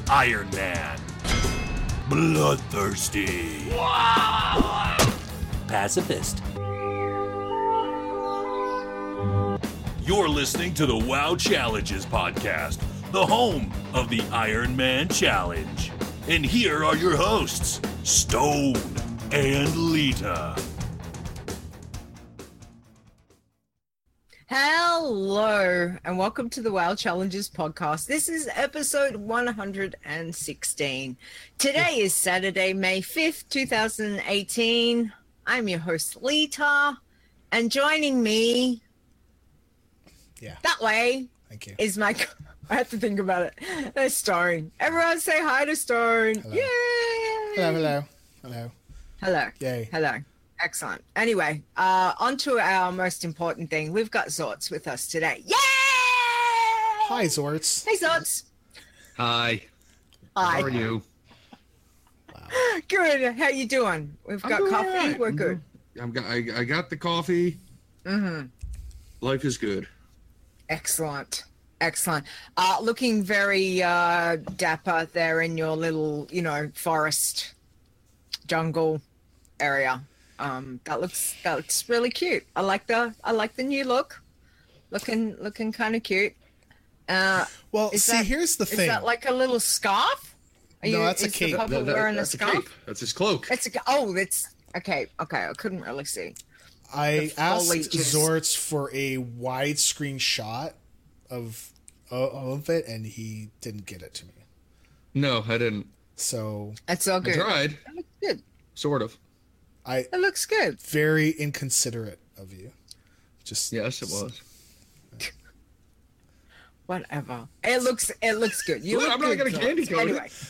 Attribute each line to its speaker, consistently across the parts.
Speaker 1: Iron Man. Bloodthirsty. Pacifist. You're listening to the WoW Challenges podcast, the home of the Iron Man Challenge. And here are your hosts, Stone and Lita.
Speaker 2: Hello, and welcome to the WoW Challenges podcast. This is episode 116. Today is Saturday, May 5th, 2018. I'm your host, Lita, and joining me that way
Speaker 3: Thank you.
Speaker 2: is my... I have to think about it. Stone. Everyone say hi to Stone.
Speaker 3: Hello.
Speaker 2: Yay! Hello.
Speaker 3: Yay.
Speaker 2: Hello. Excellent. Anyway, on to our most important thing. We've got Zorts with us today. Yay!
Speaker 3: Hi, Zorts.
Speaker 2: Hey, Zorts.
Speaker 4: Hi.
Speaker 2: Hi.
Speaker 4: How are you?
Speaker 2: Good. How you doing? We've got
Speaker 4: doing
Speaker 2: coffee.
Speaker 4: all right.
Speaker 2: We're good.
Speaker 4: I got the coffee.
Speaker 2: Mm-hmm.
Speaker 4: Life is good.
Speaker 2: Excellent. Excellent. Looking very dapper there in your little, forest jungle area. That looks really cute. I like the new look. Looking kind of cute.
Speaker 3: Well, here's the thing.
Speaker 2: Is that like a little scarf?
Speaker 3: That's a cape.
Speaker 2: Wearing a
Speaker 4: That's
Speaker 2: scarf?
Speaker 4: cape. That's his cloak.
Speaker 2: It's okay. I couldn't really see.
Speaker 3: I asked
Speaker 2: foliages.
Speaker 3: Zorts for a widescreen shot of it, and he didn't get it to me.
Speaker 4: No, I didn't.
Speaker 3: So
Speaker 2: It's all
Speaker 4: I
Speaker 2: good.
Speaker 4: tried.
Speaker 2: It looks good.
Speaker 4: Sort of.
Speaker 2: It looks good.
Speaker 3: Very inconsiderate of you. Just
Speaker 4: Yes, it was.
Speaker 2: Whatever. It looks good. You
Speaker 4: Well,
Speaker 2: look
Speaker 4: I'm not
Speaker 2: good,
Speaker 4: gonna candy
Speaker 2: Zorts.
Speaker 4: coat it.
Speaker 2: Anyway.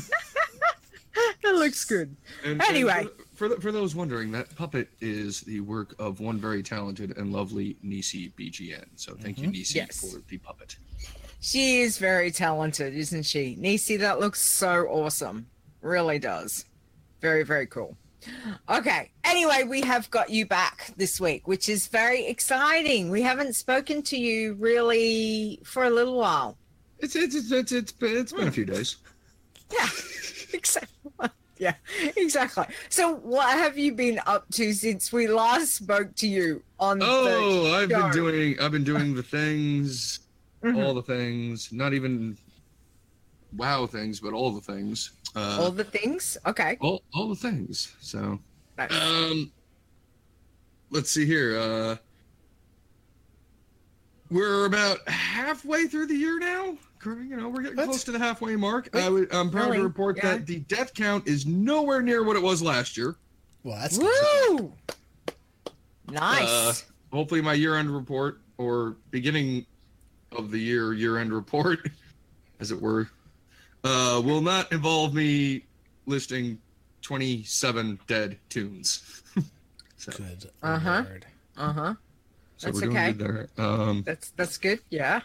Speaker 2: It looks good. Anyway.
Speaker 4: For those wondering, that puppet is the work of one very talented and lovely Nisi BGN. So thank you, Nisi,
Speaker 2: Yes.
Speaker 4: for the puppet.
Speaker 2: She is very talented, isn't she? Nisi, that looks so awesome. Really does. Very, very cool. Okay. Anyway, we have got you back this week, which is very exciting. We haven't spoken to you really for a little while.
Speaker 4: It's been a few days.
Speaker 2: Yeah. Exactly. Yeah, exactly. So what have you been up to since we last spoke to you on the
Speaker 4: I've
Speaker 2: show?
Speaker 4: been doing the things,
Speaker 2: Mhm.
Speaker 4: all the things, not even WoW things, but all the things.
Speaker 2: All the things? Okay.
Speaker 4: all the things. So,
Speaker 2: Nice.
Speaker 4: let's see here. We're about halfway through the year now. We're getting close to the halfway mark. I'm proud to report that the death count is nowhere near what it was last year.
Speaker 3: well, that's
Speaker 2: Woo! Nice.
Speaker 4: Hopefully my year-end report, or beginning of the year-end report, as it were, will not involve me listing 27 dead tunes. So,
Speaker 3: good.
Speaker 2: Uh-huh.
Speaker 3: Lord.
Speaker 2: Uh-huh.
Speaker 4: so
Speaker 2: That's
Speaker 4: we're doing
Speaker 2: okay.
Speaker 4: good there.
Speaker 2: That's good. Yeah.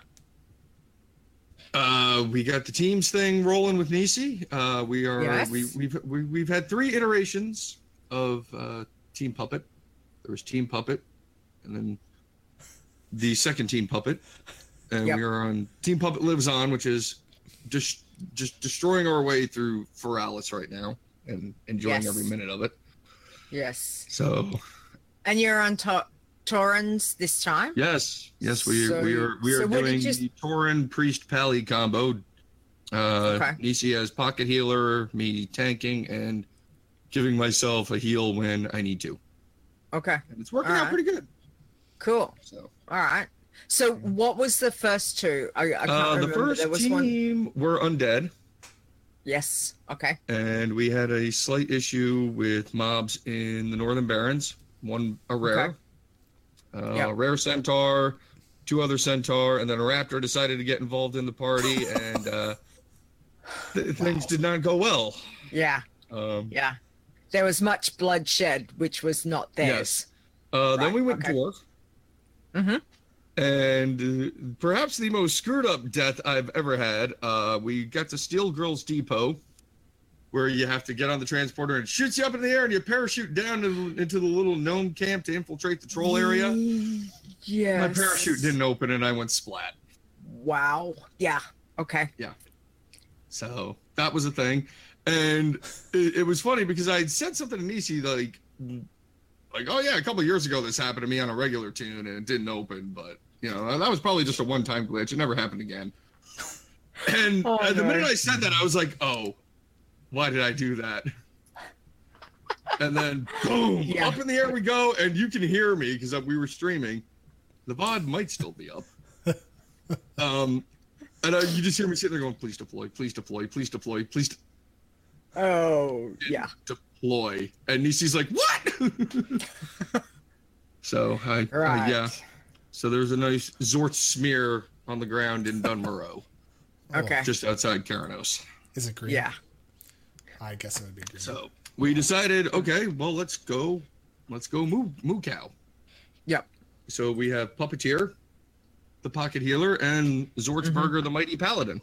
Speaker 4: We got the teams thing rolling with Nisi.
Speaker 2: Yes.
Speaker 4: We've had 3 iterations of Team Puppet. There was Team Puppet, and then the second Team Puppet, and
Speaker 2: Yep.
Speaker 4: we are on Team Puppet Lives On, which is just destroying our way through Feralis right now and enjoying
Speaker 2: Yes.
Speaker 4: every minute of it.
Speaker 2: Yes.
Speaker 4: So
Speaker 2: And you're on Taurens this time?
Speaker 4: yes, we are
Speaker 2: So what
Speaker 4: doing
Speaker 2: did you-
Speaker 4: the Tauren Priest Pally combo.
Speaker 2: Okay.
Speaker 4: Nisi has pocket healer, me tanking, and giving myself a heal when I need to.
Speaker 2: Okay.
Speaker 4: And it's working
Speaker 2: All
Speaker 4: out
Speaker 2: right.
Speaker 4: pretty good.
Speaker 2: Cool.
Speaker 4: So
Speaker 2: All right. So what was the first two? I can't remember.
Speaker 4: the first
Speaker 2: There was one.
Speaker 4: team were undead,
Speaker 2: Yes. Okay.
Speaker 4: and we had a slight issue with mobs in the Northern Barrens. One a rare,
Speaker 2: Okay. Yep.
Speaker 4: rare centaur, 2 other centaur, and then a raptor decided to get involved in the party, and things did not go well.
Speaker 2: Yeah. Yeah. There was much bloodshed, which was not theirs.
Speaker 4: Then
Speaker 2: Right,
Speaker 4: we went
Speaker 2: okay.
Speaker 4: dwarf.
Speaker 2: Mm-hmm.
Speaker 4: And perhaps the most screwed up death I've ever had. We got to Steel Girls Depot, where you have to get on the transporter and it shoots you up in the air and you parachute down into the little gnome camp to infiltrate the troll area.
Speaker 2: Yes.
Speaker 4: My parachute didn't open and I went splat.
Speaker 2: Wow. Yeah. Okay.
Speaker 4: So that was a thing. And it was funny because I had said something to Nisi like, oh yeah, a couple of years ago this happened to me on a regular tune and it didn't open, but you know, that was probably just a one-time glitch. It never happened again. And the minute I said that, I was like, oh, why did I do that? And then boom, up in the air we go, and you can hear me because we were streaming. The VOD might still be up. And you just hear me sitting there going, please deploy, please deploy, please deploy, please. Deploy. And Nisi's like, what? So yeah. So there's a nice Zort smear on the ground in Dunmurrow.
Speaker 2: Okay.
Speaker 4: Just outside Karanos.
Speaker 3: Is it green?
Speaker 2: Yeah.
Speaker 3: I guess it would be green.
Speaker 4: So we decided, okay, well, let's go Moo Cow.
Speaker 2: Yep.
Speaker 4: So we have Puppeteer, the Pocket Healer, and Zortsburger, the Mighty Paladin.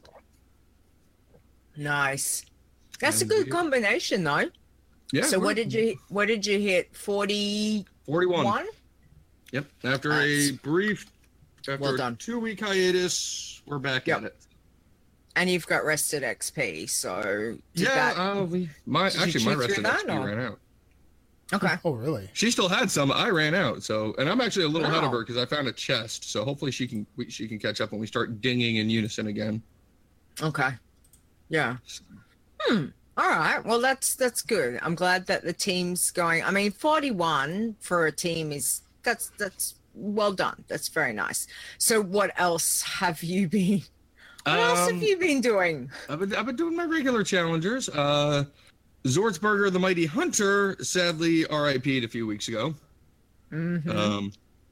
Speaker 2: Nice. That's a good combination, though.
Speaker 4: Yeah.
Speaker 2: So what did you hit? 41?
Speaker 4: Yep. After a brief,
Speaker 2: Well done.
Speaker 4: 2-week hiatus, we're back at it.
Speaker 2: And you've got rested XP, so
Speaker 4: my rested XP
Speaker 2: or?
Speaker 4: ran out.
Speaker 2: Okay.
Speaker 3: Oh, really?
Speaker 4: She still had some. I ran out. So, and I'm actually a little ahead of
Speaker 2: Wow.
Speaker 4: her because I found a chest. So hopefully she can catch up when we start dinging in unison again.
Speaker 2: Okay. Yeah. All right. Well, that's good. I'm glad that the team's going. I mean, 41 for a team is that's well done. That's very nice. So, what else have you been? What else have you been doing?
Speaker 4: I've been doing my regular challengers. Zortsburger, the Mighty Hunter, sadly RIP'd a few weeks ago.
Speaker 2: Mm-hmm.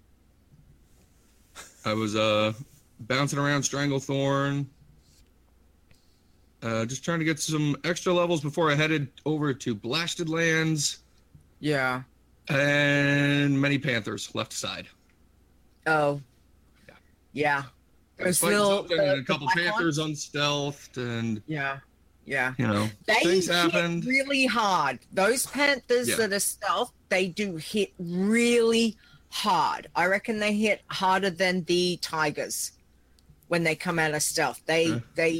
Speaker 4: I was bouncing around Stranglethorn, just trying to get some extra levels before I headed over to Blasted Lands.
Speaker 2: Yeah.
Speaker 4: And many Panthers left aside.
Speaker 2: Oh. Yeah.
Speaker 4: I was fighting something and a couple Panthers unstealthed, and
Speaker 2: yeah,
Speaker 4: you know,
Speaker 2: they
Speaker 4: things
Speaker 2: hit
Speaker 4: happened
Speaker 2: really hard. Those Panthers that are stealth, they do hit really hard. I reckon they hit harder than the Tigers when they come out of stealth. They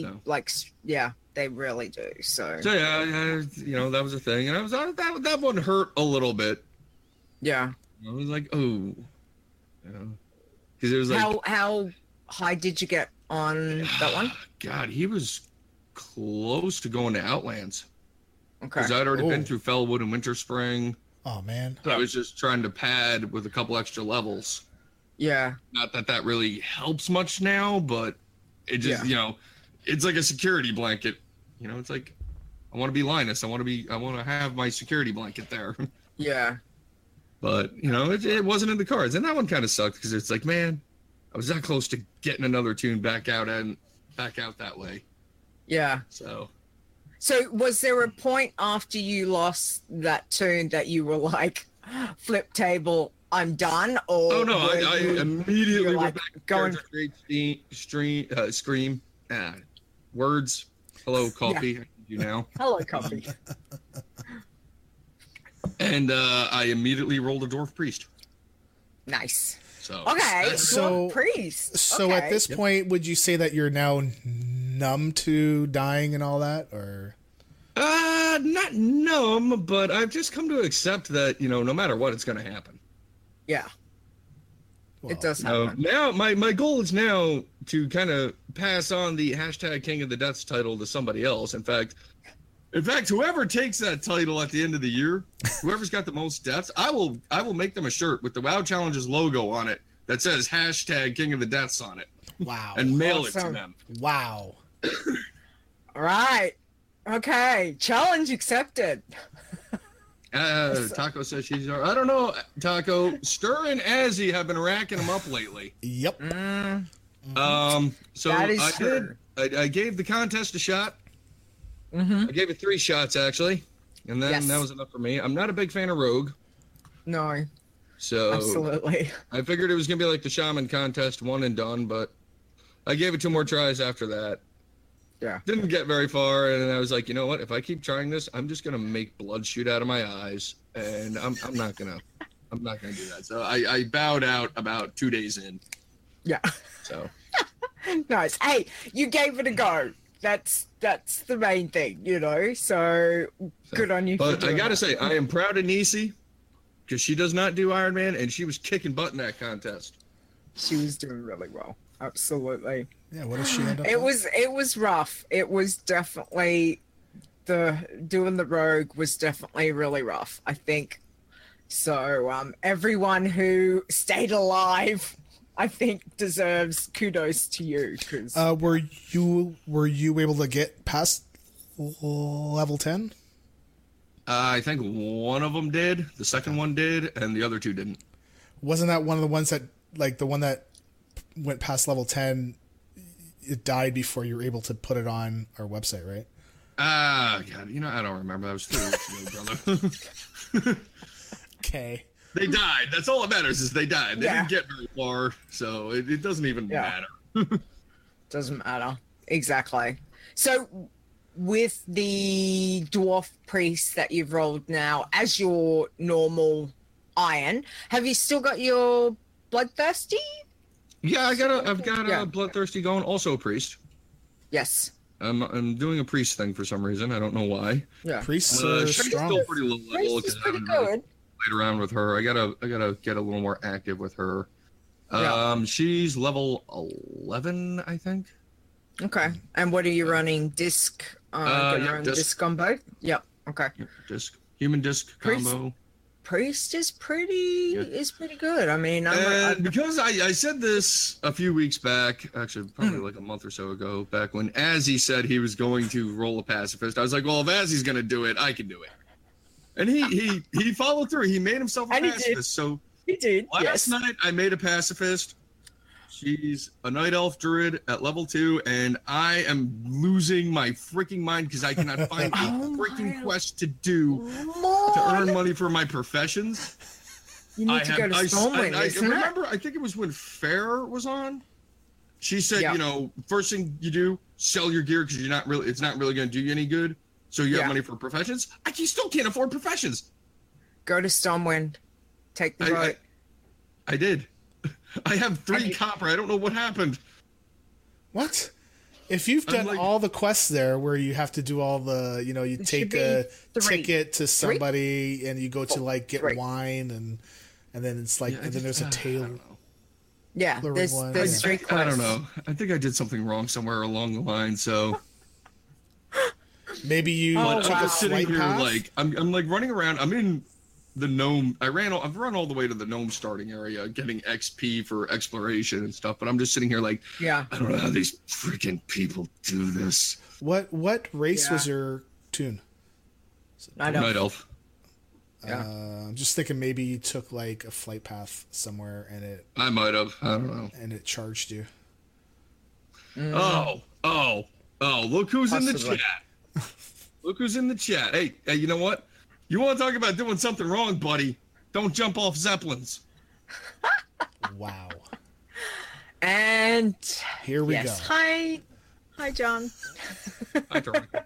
Speaker 2: really do. So
Speaker 4: yeah, you know, that was a thing, and I was that one hurt a little bit.
Speaker 2: Yeah,
Speaker 4: I was like, oh, you know, because it was like
Speaker 2: how high did you get on that one?
Speaker 4: God, he was close to going to Outlands.
Speaker 2: Okay.
Speaker 4: Because I'd already been through Fellwood and Winter Spring.
Speaker 3: Oh, man.
Speaker 4: So I was just trying to pad with a couple extra levels.
Speaker 2: Yeah.
Speaker 4: Not that really helps much now, but it just, you know, it's like a security blanket. You know, it's like, I want to be Linus. I want to have my security blanket there.
Speaker 2: Yeah.
Speaker 4: But, you know, it wasn't in the cards. And that one kind of sucked because it's like, man, I was that close to getting another tune back out that way.
Speaker 2: Yeah.
Speaker 4: So
Speaker 2: was there a point after you lost that tune that you were like, flip table, I'm done? Or
Speaker 4: oh no, I immediately went back to
Speaker 2: going
Speaker 4: scream words. Hello, coffee. You now.
Speaker 2: Hello, coffee.
Speaker 4: And I immediately rolled a dwarf priest.
Speaker 2: Not
Speaker 4: So
Speaker 2: okay.
Speaker 3: So
Speaker 2: priest.
Speaker 3: So at this point, would you say that you're now numb to dying and all that, or?
Speaker 4: Not numb, but I've just come to accept that, you know, no matter what, it's going to happen.
Speaker 2: Yeah.
Speaker 3: Well,
Speaker 2: it does happen.
Speaker 4: Now my goal is now to kind of pass on the hashtag King of the Deaths title to somebody else. In fact, whoever takes that title at the end of the year, whoever's got the most deaths, I will make them a shirt with the WoW Challenges logo on it that says hashtag King of the Deaths on it.
Speaker 3: Wow.
Speaker 4: And mail it to them.
Speaker 3: Wow.
Speaker 2: All right. Okay. Challenge accepted.
Speaker 4: Taco says she's. I don't know, Taco. Stir and Azzy have been racking them up lately.
Speaker 3: Yep.
Speaker 4: So
Speaker 2: that is
Speaker 4: I
Speaker 2: true.
Speaker 4: I gave the contest a shot.
Speaker 2: Mm-hmm.
Speaker 4: I gave it 3 shots actually, and then that was enough for me. I'm not a big fan of Rogue,
Speaker 2: No.
Speaker 4: so
Speaker 2: Absolutely.
Speaker 4: I figured it was gonna be like the Shaman contest, one and done. But I gave it 2 more tries after that.
Speaker 2: Yeah.
Speaker 4: Didn't get very far, and I was like, you know what? If I keep trying this, I'm just gonna make blood shoot out of my eyes, and I'm not gonna do that. So I bowed out about 2 days in.
Speaker 2: Yeah.
Speaker 4: So
Speaker 2: Nice. Hey, you gave it a go. that's the main thing, you know. So good on you.
Speaker 4: But
Speaker 2: for doing
Speaker 4: I gotta
Speaker 2: that.
Speaker 4: say, I am proud of Nisi because she does not do Iron Man, and she was kicking butt in that contest.
Speaker 2: She was doing really well. Absolutely.
Speaker 3: Yeah, what does she end up
Speaker 2: It
Speaker 3: with?
Speaker 2: was rough. It was definitely doing the rogue was definitely really rough, I think. So everyone who stayed alive, I think, deserves kudos to you because
Speaker 3: Were you able to get past level 10?
Speaker 4: I think one of them did, the second one did, and the other two didn't.
Speaker 3: Wasn't that one of the ones that, like the one that went past level 10, it died before you were able to put it on our website, right?
Speaker 4: God, I don't remember. That was 3 weeks ago, brother.
Speaker 3: Okay.
Speaker 4: They died. That's all that matters is they died. They
Speaker 2: Yeah.
Speaker 4: didn't get very far, so it doesn't even
Speaker 2: Yeah.
Speaker 4: matter.
Speaker 2: doesn't matter. Exactly. So with the dwarf priest that you've rolled now as your normal iron, have you still got your bloodthirsty?
Speaker 4: Yeah, I've got
Speaker 2: Yeah.
Speaker 4: a bloodthirsty going. Also a priest.
Speaker 2: Yes.
Speaker 4: I'm doing a priest thing for some reason. I don't know why.
Speaker 2: Yeah.
Speaker 3: Priests are
Speaker 4: She's
Speaker 3: strong.
Speaker 4: still pretty low level
Speaker 2: Priest
Speaker 4: because
Speaker 2: is
Speaker 4: I
Speaker 2: pretty
Speaker 4: haven't really
Speaker 2: good.
Speaker 4: played around with her. I gotta get a little more active with her.
Speaker 2: Yeah.
Speaker 4: She's level 11, I think.
Speaker 2: Okay. And what are you running? Disc? Gonna
Speaker 4: yeah,
Speaker 2: run
Speaker 4: disc.
Speaker 2: disc on both? Yep. Okay.
Speaker 4: Human disc
Speaker 2: Priest-
Speaker 4: combo.
Speaker 2: Priest is pretty good. I mean,
Speaker 4: And because I said this a few weeks back, actually probably like a month or so ago, back when Azzy said he was going to roll a pacifist, I was like, well, if Azzy's going to do it, I can do it. And he followed through. He made himself a
Speaker 2: And he did.
Speaker 4: pacifist. So
Speaker 2: he did.
Speaker 4: last
Speaker 2: Yes.
Speaker 4: night I made a pacifist. She's a night elf druid at level 2, and I am losing my freaking mind because I cannot find a
Speaker 2: Oh
Speaker 4: freaking
Speaker 2: my
Speaker 4: quest to do
Speaker 2: More.
Speaker 4: to earn money for my professions.
Speaker 2: You need to go to Stormwind, isn't it?
Speaker 4: remember, I think it was when Fair was on. She said,
Speaker 2: Yeah.
Speaker 4: first thing you do, sell your gear because it's not really going to do you any good. So you
Speaker 2: Yeah.
Speaker 4: have money for professions. You still can't afford professions.
Speaker 2: Go to Stormwind. Take the
Speaker 4: I
Speaker 2: boat.
Speaker 4: did. I have 3
Speaker 2: And-
Speaker 4: copper. I don't know what happened.
Speaker 3: What? If you've
Speaker 4: I'm
Speaker 3: done
Speaker 4: like-
Speaker 3: all the quests there where you have to do all the, you
Speaker 2: It
Speaker 3: take
Speaker 2: should be
Speaker 3: a
Speaker 2: 3.
Speaker 3: ticket to
Speaker 2: 3?
Speaker 3: somebody and you go to like get
Speaker 2: 3.
Speaker 3: wine and then it's like,
Speaker 4: Yeah, I
Speaker 3: and then there's a
Speaker 4: I
Speaker 3: tail.
Speaker 4: don't know.
Speaker 2: Yeah,
Speaker 3: the
Speaker 2: there's
Speaker 3: one,
Speaker 2: there's
Speaker 3: yeah.
Speaker 2: 3 quests.
Speaker 4: I don't know. I think I did something wrong somewhere along the line. So,
Speaker 3: Maybe you
Speaker 2: Oh,
Speaker 3: took
Speaker 2: wow.
Speaker 3: a
Speaker 4: I'm sitting
Speaker 3: flight
Speaker 4: here
Speaker 3: path.
Speaker 4: like I'm like running around. I'm in the gnome. I've run all the way to the gnome starting area, getting XP for exploration and stuff. But I'm just sitting here like,
Speaker 2: Yeah.
Speaker 4: I don't know how these freaking people do this.
Speaker 3: What race
Speaker 2: Yeah.
Speaker 3: was your tune?
Speaker 2: I know.
Speaker 4: Night elf.
Speaker 2: Yeah.
Speaker 3: I'm just thinking maybe you took like a flight path somewhere
Speaker 4: I might have. I don't know.
Speaker 3: and it charged you.
Speaker 4: Oh. Look who's in the
Speaker 2: Possibly.
Speaker 4: chat. Look who's in the chat. Hey, you know what? You want to talk about doing something wrong, buddy? Don't jump off zeppelins.
Speaker 3: Wow.
Speaker 2: And
Speaker 3: Here we
Speaker 2: yes.
Speaker 3: go.
Speaker 2: Hi, John.
Speaker 4: I don't know.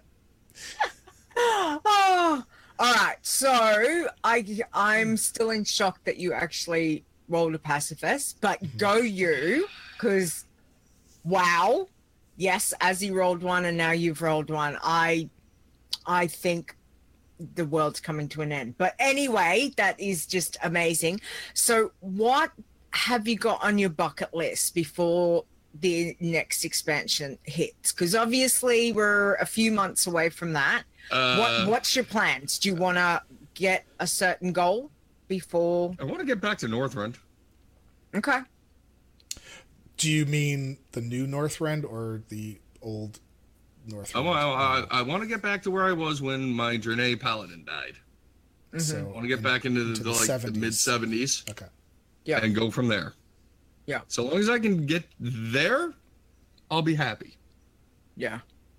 Speaker 2: Oh, all right. So I'm still in shock that you actually rolled a pacifist, but go you, because wow, yes, as he rolled one and now you've rolled one. I think the world's coming to an end. But anyway, that is just amazing. So what have you got on your bucket list before the next expansion hits? Because obviously we're a few months away from that. What's your plans? Do you want to get a certain goal before?
Speaker 4: I want to get back to Northrend.
Speaker 2: Okay.
Speaker 3: Do you mean the new Northrend or the old Northrend?
Speaker 4: I want to get back to where I was when my Draenei Paladin died.
Speaker 3: So
Speaker 4: I want to get back into the
Speaker 3: the 70s.
Speaker 4: mid 70s
Speaker 3: Okay.
Speaker 2: Yeah.
Speaker 4: and go from there.
Speaker 2: Yeah.
Speaker 4: So long as I can get there, I'll be happy.
Speaker 2: Yeah.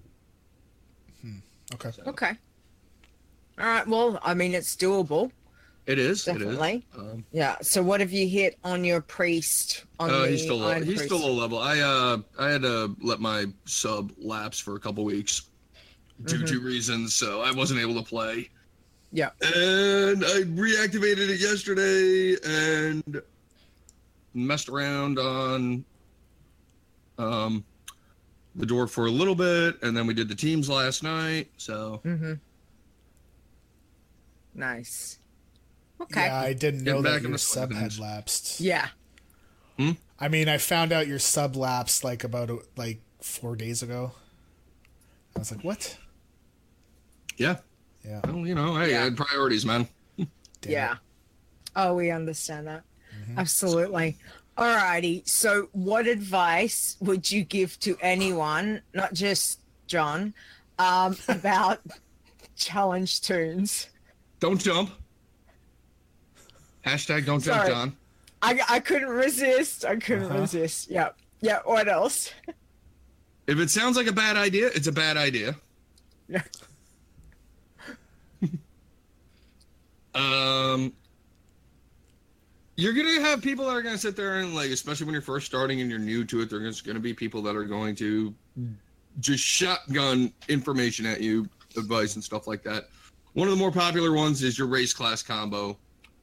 Speaker 3: Okay.
Speaker 2: Okay. All right. Well, I mean, it's doable.
Speaker 4: It is.
Speaker 2: Definitely.
Speaker 4: It is.
Speaker 2: Yeah. So what have you hit on your priest? On the
Speaker 4: He's still
Speaker 2: Iron
Speaker 4: he's
Speaker 2: Priest?
Speaker 4: still low level. I had to let my sub lapse for a couple weeks due to reasons, so I wasn't able to play.
Speaker 2: Yeah.
Speaker 4: And I reactivated it yesterday and messed around on the door for a little bit, and then we did the teams last night. So
Speaker 2: Nice. Okay.
Speaker 3: Yeah, I didn't know
Speaker 4: Getting back
Speaker 3: that
Speaker 4: in
Speaker 3: your
Speaker 4: the swing of
Speaker 3: sub had
Speaker 4: things.
Speaker 3: lapsed.
Speaker 2: Yeah.
Speaker 3: I mean, I found out your sub lapsed like about 4 days ago. I was like, what?
Speaker 4: yeah,
Speaker 3: Yeah.
Speaker 4: well, you know, hey, I had priorities, man.
Speaker 3: Damn
Speaker 2: Yeah.
Speaker 3: it.
Speaker 2: Oh, we understand that. Absolutely. Alrighty. So, what advice would you give to anyone, not just John, about challenge tunes?
Speaker 4: Don't jump. Hashtag don't jump,
Speaker 2: Sorry.
Speaker 4: John.
Speaker 2: I couldn't resist. I couldn't resist. Yeah. Yeah. What else?
Speaker 4: If it sounds like a bad idea, it's a bad idea.
Speaker 2: Yeah.
Speaker 4: You're gonna have people that are gonna sit there and like, especially when you're first starting and you're new to it, there's gonna be people that are going to just shotgun information at you, advice and stuff like that. One of the more popular ones is your race class combo.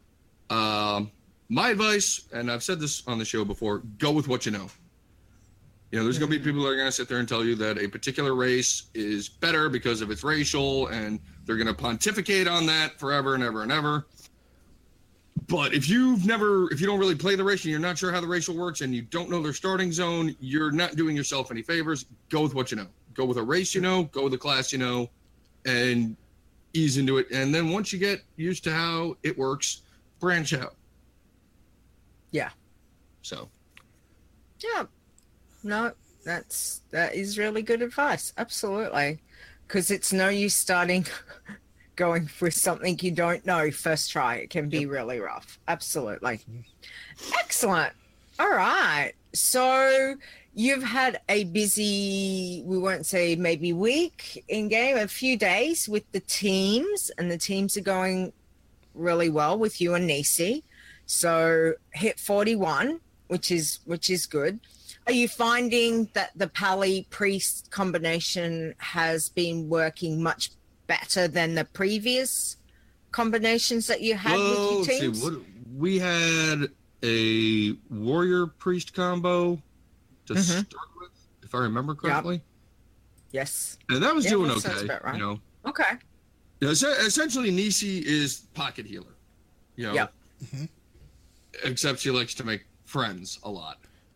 Speaker 4: My advice, and I've said this on the show before, go with what you know. You know, there's going to be people that are going to sit there and tell you that a particular race is better because of its racial, and they're going to pontificate on that forever and ever and ever. But if you don't really play the race and you're not sure how the racial works and you don't know their starting zone, you're not doing yourself any favors. Go with what you know. Go with a race you know, go with a class you know, and ease into it. And then once you get used to how it works, branch out.
Speaker 2: Yeah.
Speaker 4: So.
Speaker 2: Yeah. No, that is really good advice. Absolutely. Because it's no use starting going with something you don't know first try. It can be really rough. Absolutely. Excellent. All right. So you've had a busy, we won't say maybe week in game, a few days with the teams, and the teams are going really well with you and Nisi. So hit 41, which is good. Are you finding that the Pally Priest combination has been working much better than the previous combinations that you had with your teams?
Speaker 4: See, we had a Warrior Priest combo to start with, if I remember correctly.
Speaker 2: Yes.
Speaker 4: And that was doing
Speaker 2: that sounds
Speaker 4: okay.
Speaker 2: about right.
Speaker 4: You know,
Speaker 2: Okay.
Speaker 4: essentially Nisi is pocket healer. You know,
Speaker 2: Yep.
Speaker 4: except she likes to make friends a lot.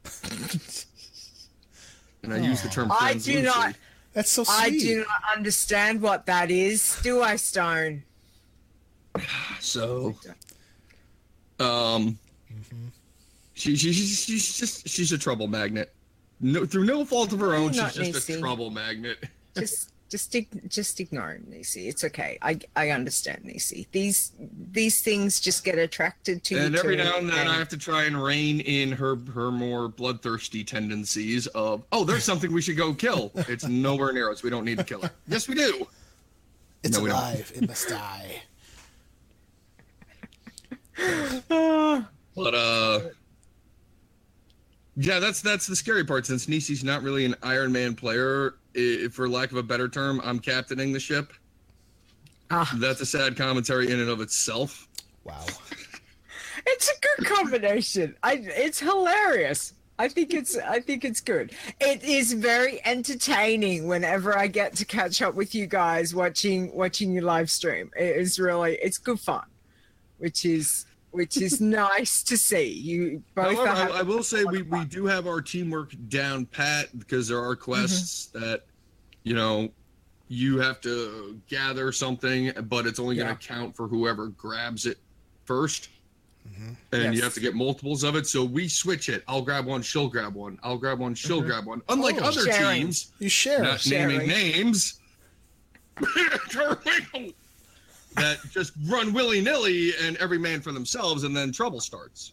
Speaker 4: And I use the term
Speaker 2: I
Speaker 4: friends
Speaker 2: do
Speaker 4: loosely.
Speaker 2: not.
Speaker 3: That's so sweet.
Speaker 2: I do not understand what that is. Do I, Stone?
Speaker 4: So, she's a trouble magnet. No, through no fault of her own, she's
Speaker 2: Not
Speaker 4: just
Speaker 2: Nisi.
Speaker 4: a trouble magnet.
Speaker 2: Just ignore Nisi. It's okay. I understand, Nisi. These things just get attracted to you.
Speaker 4: And every
Speaker 2: too,
Speaker 4: now and then I have to try and rein in her more bloodthirsty tendencies of, oh, there's something we should go kill. It's nowhere near us. We don't need to kill it. Yes, we do.
Speaker 3: It's
Speaker 4: No, we don't.
Speaker 3: alive. It must die.
Speaker 4: But yeah, that's the scary part. Since Nisi's not really an Iron Man player, for lack of a better term, I'm captaining the ship. That's a sad commentary in and of itself.
Speaker 3: Wow.
Speaker 2: It's a good combination. It's hilarious. I think it's good. It is very entertaining whenever I get to catch up with you guys watching your live stream. It's good fun, which is nice to see. You both.
Speaker 4: However, I will say we do have our teamwork down pat, because there are quests that, you know, you have to gather something, but it's only going to count for whoever grabs it first. And you have to get multiples of it. So we switch it. I'll grab one, she'll grab one. I'll grab one, she'll grab one. Unlike other
Speaker 2: sharing.
Speaker 4: teams,
Speaker 3: You share.
Speaker 4: not
Speaker 2: Sharing.
Speaker 4: naming names, that just run willy-nilly and every man for themselves, and then trouble starts.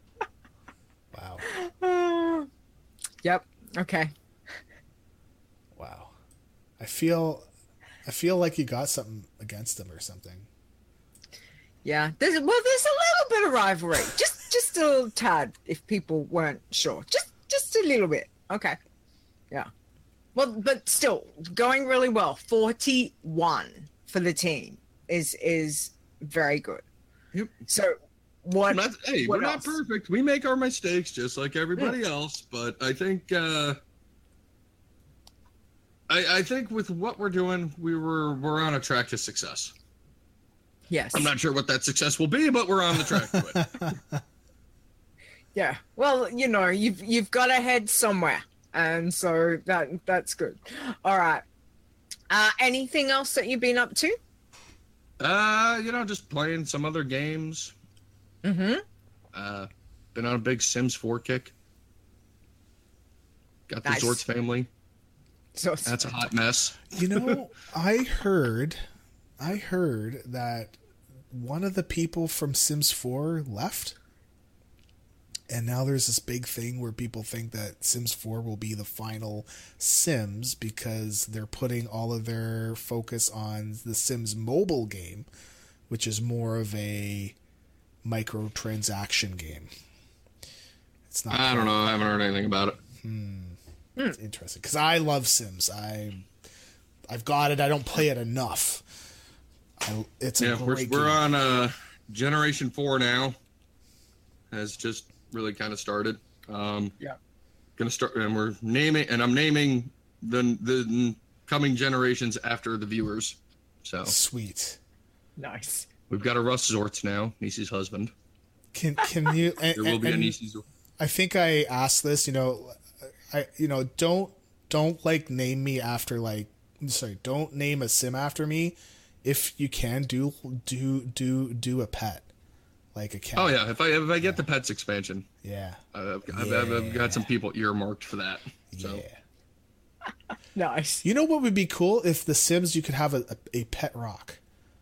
Speaker 3: Wow.
Speaker 2: Yep. Okay.
Speaker 3: Wow. I feel like you got something against them or something.
Speaker 2: Yeah. There's a little bit of rivalry. Just a little tad, if people weren't sure. Just a little bit. Okay. Yeah. Well, but still going really well. 41 for the team is very good.
Speaker 4: Yep.
Speaker 2: So what?
Speaker 4: We're
Speaker 2: what
Speaker 4: not
Speaker 2: else?
Speaker 4: perfect. We make our mistakes just like everybody else. But I think I think with what we're doing, we're on a track to success.
Speaker 2: Yes.
Speaker 4: I'm not sure what that success will be, but we're on the track to it.
Speaker 2: Yeah. Well, you've got to head somewhere, and so that's good. All right. Anything else that you've been up to?
Speaker 4: Just playing some other games.
Speaker 2: Mm-hmm.
Speaker 4: Been on a big Sims 4 kick. Got the
Speaker 2: Nice.
Speaker 4: Zorts family.
Speaker 2: So
Speaker 4: That's a hot mess.
Speaker 3: I heard that one of the people from Sims 4 left. And now there's this big thing where people think that Sims 4 will be the final Sims because they're putting all of their focus on the Sims mobile game, which is more of a microtransaction game. It's not.
Speaker 4: I don't know. I haven't heard anything about it.
Speaker 3: It's interesting because I love Sims. I've got it. I don't play it enough. It's a great
Speaker 4: we're
Speaker 3: game.
Speaker 4: on Generation 4 now. Has just really kind of started.
Speaker 2: Yeah.
Speaker 4: Gonna start, and we're naming, and I'm naming the coming generations after the viewers. So
Speaker 3: Sweet.
Speaker 2: nice.
Speaker 4: we've got a Russ Zorts now, Nisi's husband.
Speaker 3: Can you?
Speaker 4: There will be a Nisi Zorts.
Speaker 3: I think I asked this. Don't like name me after like. Sorry, don't name a sim after me. If you can, do a pet, like a cat.
Speaker 4: Oh yeah, if I get the pets expansion,
Speaker 3: Yeah.
Speaker 4: I've got some people earmarked for that. So
Speaker 3: Yeah.
Speaker 2: Nice.
Speaker 3: You know what would be cool if the Sims you could have a pet rock.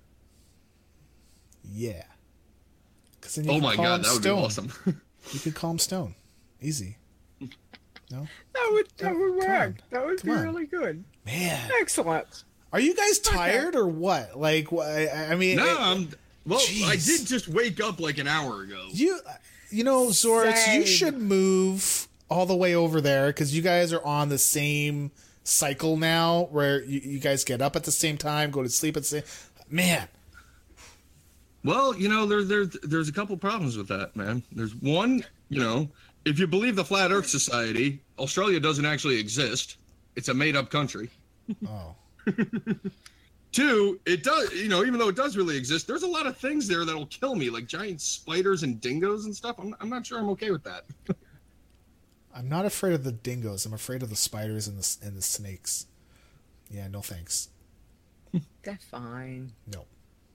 Speaker 3: Yeah. Because then you
Speaker 4: oh
Speaker 3: could
Speaker 4: my
Speaker 3: call
Speaker 4: god,
Speaker 3: him
Speaker 4: that would
Speaker 3: Stone.
Speaker 4: be awesome.
Speaker 3: You could call him Stone. Easy. No,
Speaker 2: That would
Speaker 3: Come
Speaker 2: work.
Speaker 3: on.
Speaker 2: That would
Speaker 3: Come
Speaker 2: be
Speaker 3: on.
Speaker 2: really good.
Speaker 3: man.
Speaker 2: Excellent.
Speaker 3: Are you guys tired or what? Like, I mean,
Speaker 4: No, I
Speaker 3: Jeez.
Speaker 4: did just wake up like an hour ago.
Speaker 3: Zorts,
Speaker 2: Same.
Speaker 3: you should move all the way over there because you guys are on the same cycle now, where you guys get up at the same time, go to sleep at the same. Man,
Speaker 4: Well, there's a couple problems with that, man. There's one, if you believe the Flat Earth Society, Australia doesn't actually exist. It's a made-up country.
Speaker 3: oh,
Speaker 4: Two, it does, even though it does really exist, there's a lot of things there that'll kill me, like giant spiders and dingoes and stuff. I'm not sure I'm okay with that.
Speaker 3: I'm not afraid of the dingoes. I'm afraid of the spiders and the snakes. Yeah, no thanks.
Speaker 2: They're fine.
Speaker 3: No.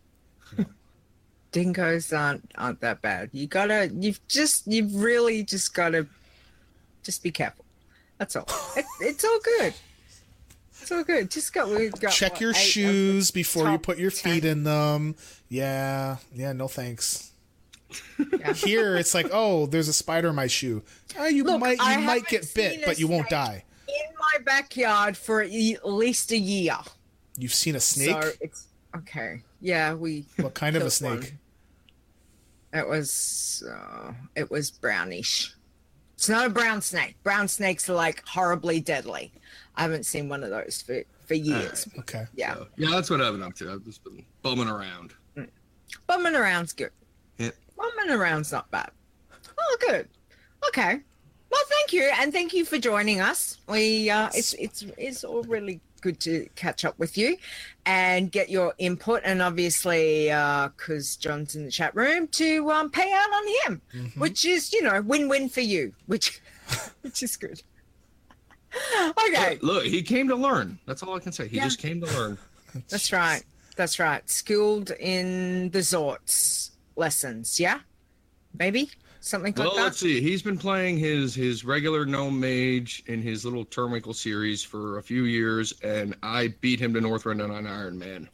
Speaker 2: Dingoes aren't that bad. You've really just gotta just be careful. That's all. It's all good. It's all good. We've got
Speaker 3: Check your
Speaker 2: 8 of the
Speaker 3: shoes before you
Speaker 2: top
Speaker 3: put your
Speaker 2: 10.
Speaker 3: feet in them. Yeah, no thanks.
Speaker 2: Yeah.
Speaker 3: Here it's like, oh, there's a spider in my shoe. You
Speaker 2: Look,
Speaker 3: might
Speaker 2: I
Speaker 3: get
Speaker 2: haven't
Speaker 3: bit,
Speaker 2: seen a
Speaker 3: but you won't
Speaker 2: snake
Speaker 3: die.
Speaker 2: in my backyard for at least a year.
Speaker 3: You've seen a snake?
Speaker 2: So it's okay. Yeah, we.
Speaker 3: What kind of a
Speaker 2: killed
Speaker 3: snake?
Speaker 2: one. It was brownish. It's not a brown snake. Brown snakes are like horribly deadly. I haven't seen one of those for years.
Speaker 3: Okay.
Speaker 2: Yeah,
Speaker 4: Yeah, that's what I've been up to. I've just been bumming around.
Speaker 2: bumming around's good.
Speaker 4: Yeah.
Speaker 2: Bumming around's not bad. Oh, good. Okay. Well, thank you, and thank you for joining us. It's all really good to catch up with you and get your input, and obviously, because John's in the chat room, to pay out on him, which is win-win for you, which is good. Okay,
Speaker 4: Look, he came to learn. That's all I can say. He
Speaker 2: Yeah.
Speaker 4: just came to learn.
Speaker 2: that's right. That's right. Skilled in the Zorts lessons, yeah, maybe something
Speaker 4: Well,
Speaker 2: like that.
Speaker 4: let's see. He's been playing his regular gnome mage in his little Termical series for a few years, and I beat him to Northrend on Iron Man.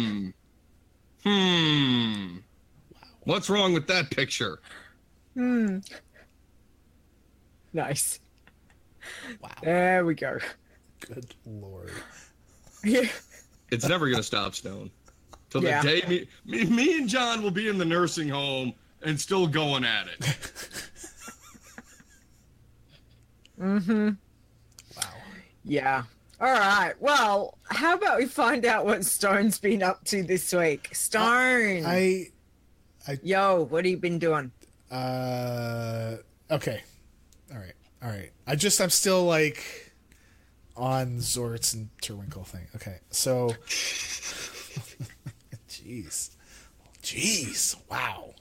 Speaker 4: What's wrong with that picture?
Speaker 2: Nice.
Speaker 3: Wow.
Speaker 2: There we go.
Speaker 3: Good lord.
Speaker 2: Yeah.
Speaker 4: It's never gonna stop, Stone. Till
Speaker 2: Yeah.
Speaker 4: the day me and John will be in the nursing home and still going at it.
Speaker 3: Wow.
Speaker 2: Yeah. All right. Well, how about we find out what Stone's been up to this week? Stone. Yo, what have you been doing?
Speaker 3: Okay. All right. I'm still like on Zort's and Terwinkle thing. Okay, so jeez, wow.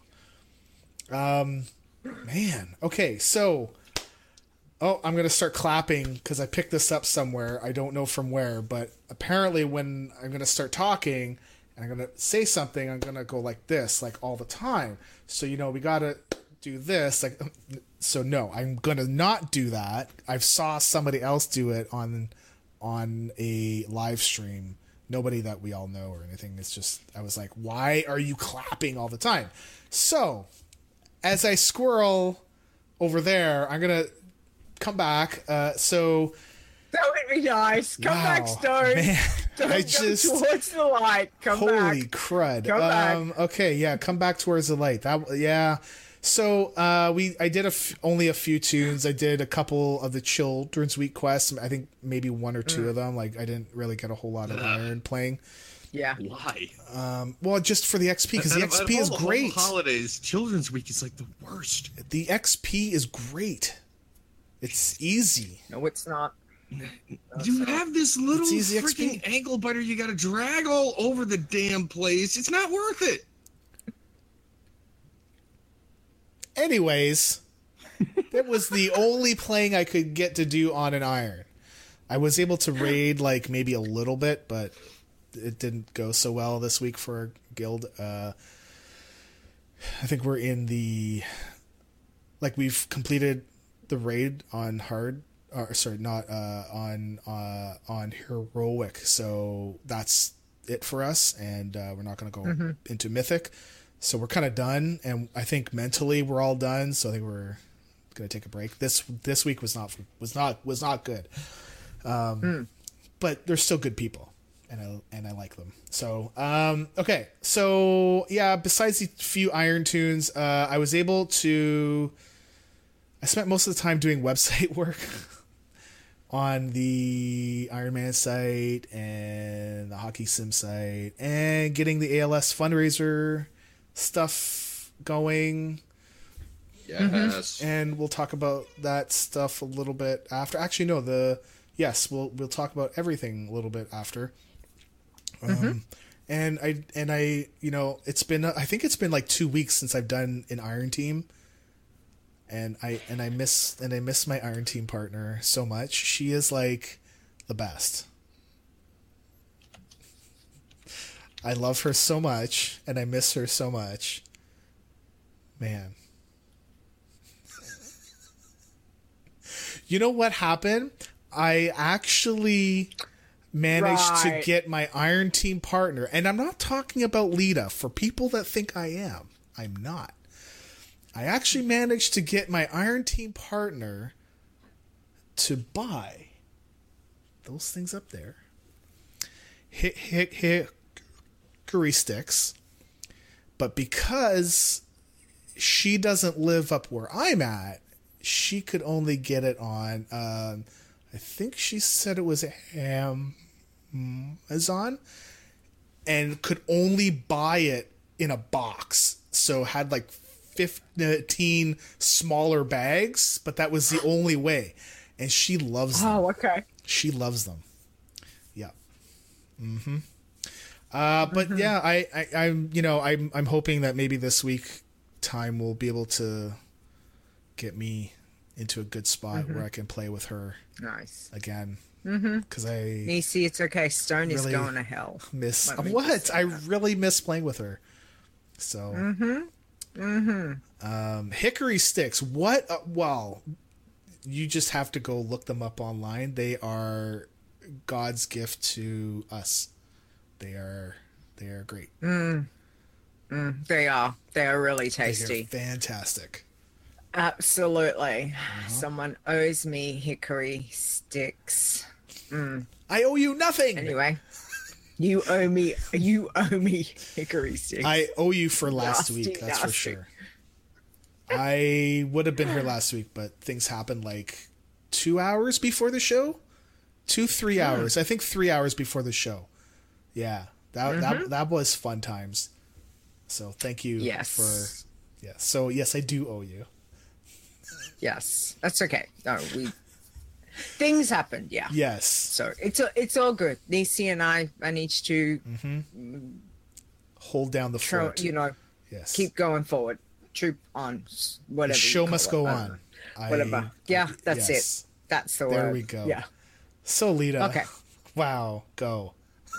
Speaker 3: Man. Okay, so I'm gonna start clapping because I picked this up somewhere. I don't know from where, but apparently when I'm gonna start talking and I'm gonna say something, I'm gonna go like this, like all the time. So we gotta do this, like. So no, I'm gonna not do that. I've saw somebody else do it on a live stream. Nobody that we all know or anything. It's just I was like, why are you clapping all the time? So as I squirrel over there, I'm gonna come back. So
Speaker 2: that would be nice. Come back, Stone.
Speaker 3: Man,
Speaker 2: Don't
Speaker 3: I
Speaker 2: go
Speaker 3: just
Speaker 2: towards the light. Come back.
Speaker 3: Holy crud.
Speaker 2: Come back.
Speaker 3: Okay, yeah, come back towards the light. So I did only a few tunes. I did a couple of the Children's Week quests. I think maybe one or two of them. Like I didn't really get a whole lot of iron playing.
Speaker 2: Yeah.
Speaker 4: Why?
Speaker 3: Well, just for the XP because the XP is great.
Speaker 4: Holidays, Children's Week is like the worst.
Speaker 3: The XP is great. It's easy.
Speaker 2: No, it's not.
Speaker 4: You have this little
Speaker 3: easy
Speaker 4: freaking
Speaker 3: XP.
Speaker 4: ankle biter you got to drag all over the damn place. It's not worth it.
Speaker 3: Anyways, it was the only playing I could get to do on an iron. I was able to raid like maybe a little bit, but it didn't go so well this week for our guild. I think we're in we've completed the raid on hard. Not on heroic. So that's it for us, and we're not going to go into mythic. So we're kind of done, and I think mentally we're all done. So I think we're going to take a break. This week was not good, but they're still good people, and I like them. So okay, so yeah. Besides the few iron tunes, I was able to. I spent most of the time doing website work on the Iron Man site and the Hockey Sim site, and getting the ALS fundraiser stuff going.
Speaker 4: Yes.
Speaker 3: And we'll talk about that stuff a little bit after. Actually, no, we'll talk about everything a little bit after. And I it's been, I think it's been like 2 weeks since I've done an Iron Team. And I miss my Iron Team partner so much. She is like the best. I love her so much, and I miss her so much. Man. You know what happened? I actually managed to get my Iron Team partner, and I'm not talking about Lita. For people that think I am, I'm not. I actually managed to get my Iron Team partner to buy those things up there. Hickory sticks. But because she doesn't live up where I'm at, she could only get it on, I think she said it was Amazon, and could only buy it in a box. So had like 15 smaller bags, but that was the only way. And she loves them.
Speaker 2: Oh, okay.
Speaker 3: She loves them. Yeah. But yeah, I'm hoping that maybe this week time will be able to get me into a good spot where I can play with her.
Speaker 2: Nice.
Speaker 3: Again. Because
Speaker 2: Nisi, it's okay. Stone is
Speaker 3: really
Speaker 2: going to hell.
Speaker 3: miss what? I really miss playing with her. So hickory sticks. What? Well, you just have to go look them up online. They are God's gift to us. They are great.
Speaker 2: They are really tasty.
Speaker 3: They are fantastic.
Speaker 2: Absolutely. Someone owes me hickory sticks.
Speaker 3: I owe you nothing.
Speaker 2: Anyway, you owe me hickory sticks.
Speaker 3: I owe you for last
Speaker 2: Nasty,
Speaker 3: week. That's for
Speaker 2: nasty.
Speaker 3: sure. I would have been here last week, but things happened like 2 hours before the show. 3 hours. I think 3 hours before the show. Yeah, that was fun times. So thank you.
Speaker 2: Yes.
Speaker 3: So yes, I do owe you.
Speaker 2: Yes, that's okay. No, Things happened, yeah.
Speaker 3: Yes.
Speaker 2: So it's all good. Nisi and I managed to
Speaker 3: Hold down the fort. Yes.
Speaker 2: keep going forward. Troop on, whatever.
Speaker 3: The show must go on.
Speaker 2: Whatever. That's
Speaker 3: yes.
Speaker 2: it. That's the word.
Speaker 3: There we go.
Speaker 2: Yeah.
Speaker 3: So, Lita.
Speaker 2: Okay.
Speaker 3: Wow. Go.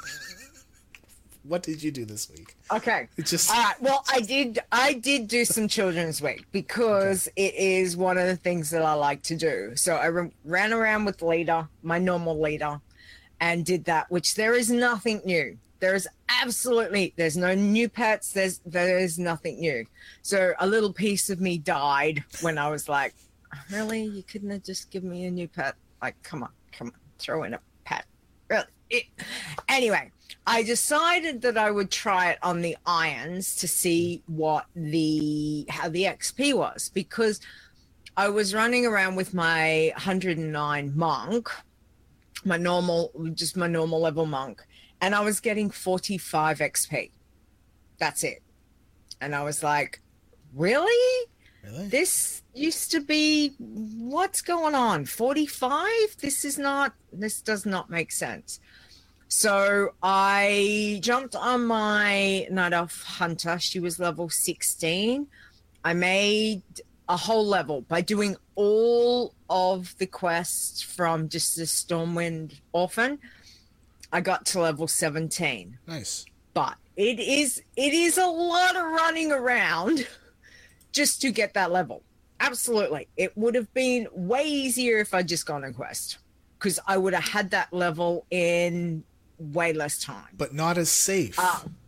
Speaker 3: What did you do this week?
Speaker 2: Okay.
Speaker 3: It just.
Speaker 2: Well, I did do some children's week because it is one of the things that I like to do. So I ran around with Lita, my normal Lita, and did that, which there is nothing new. There's no new pets. There's nothing new. So a little piece of me died when I was like, really? You couldn't have just given me a new pet? Like, come on, throw in a pet. Really? Anyway, I decided that I would try it on the irons to see how the XP was, because I was running around with my 109 monk, my normal level monk, and I was getting 45 XP. That's it. And I was like, really? This used to be, what's going on? 45? This does not make sense. So I jumped on my Night Elf Hunter. She was level 16. I made a whole level by doing all of the quests from just the Stormwind Orphan. I got to level 17.
Speaker 3: Nice.
Speaker 2: But it is a lot of running around just to get that level. Absolutely. It would have been way easier if I'd just gone on quest, because I would have had that level in way less time.
Speaker 3: But not as safe.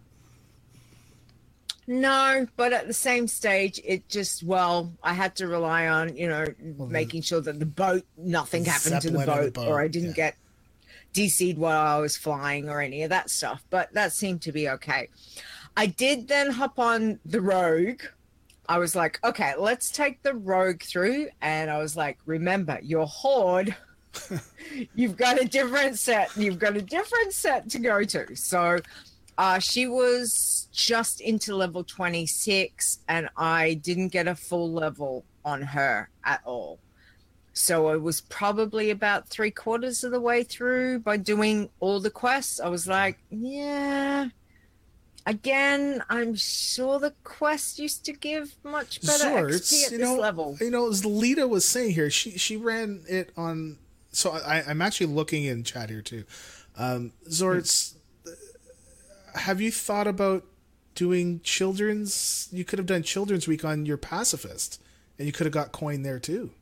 Speaker 2: No, but at the same stage, it just, I had to rely on, making sure that the boat, nothing happened to the boat, or I didn't get DC'd while I was flying or any of that stuff. But that seemed to be okay. I did then hop on the Rogue. I was like, okay, let's take the Rogue through. And I was like, remember, your Horde, you've got a different set. You've got a different set to go to. So she was just into level 26, and I didn't get a full level on her at all. So I was probably about 3/4 of the way through by doing all the quests. I was like, yeah. Again, I'm sure the quest used to give much better XP at this level.
Speaker 3: As Lita was saying here, she ran it on. So I'm actually looking in chat here too. Zorts, have you thought about doing children's? You could have done children's week on your pacifist, and you could have got coin there too.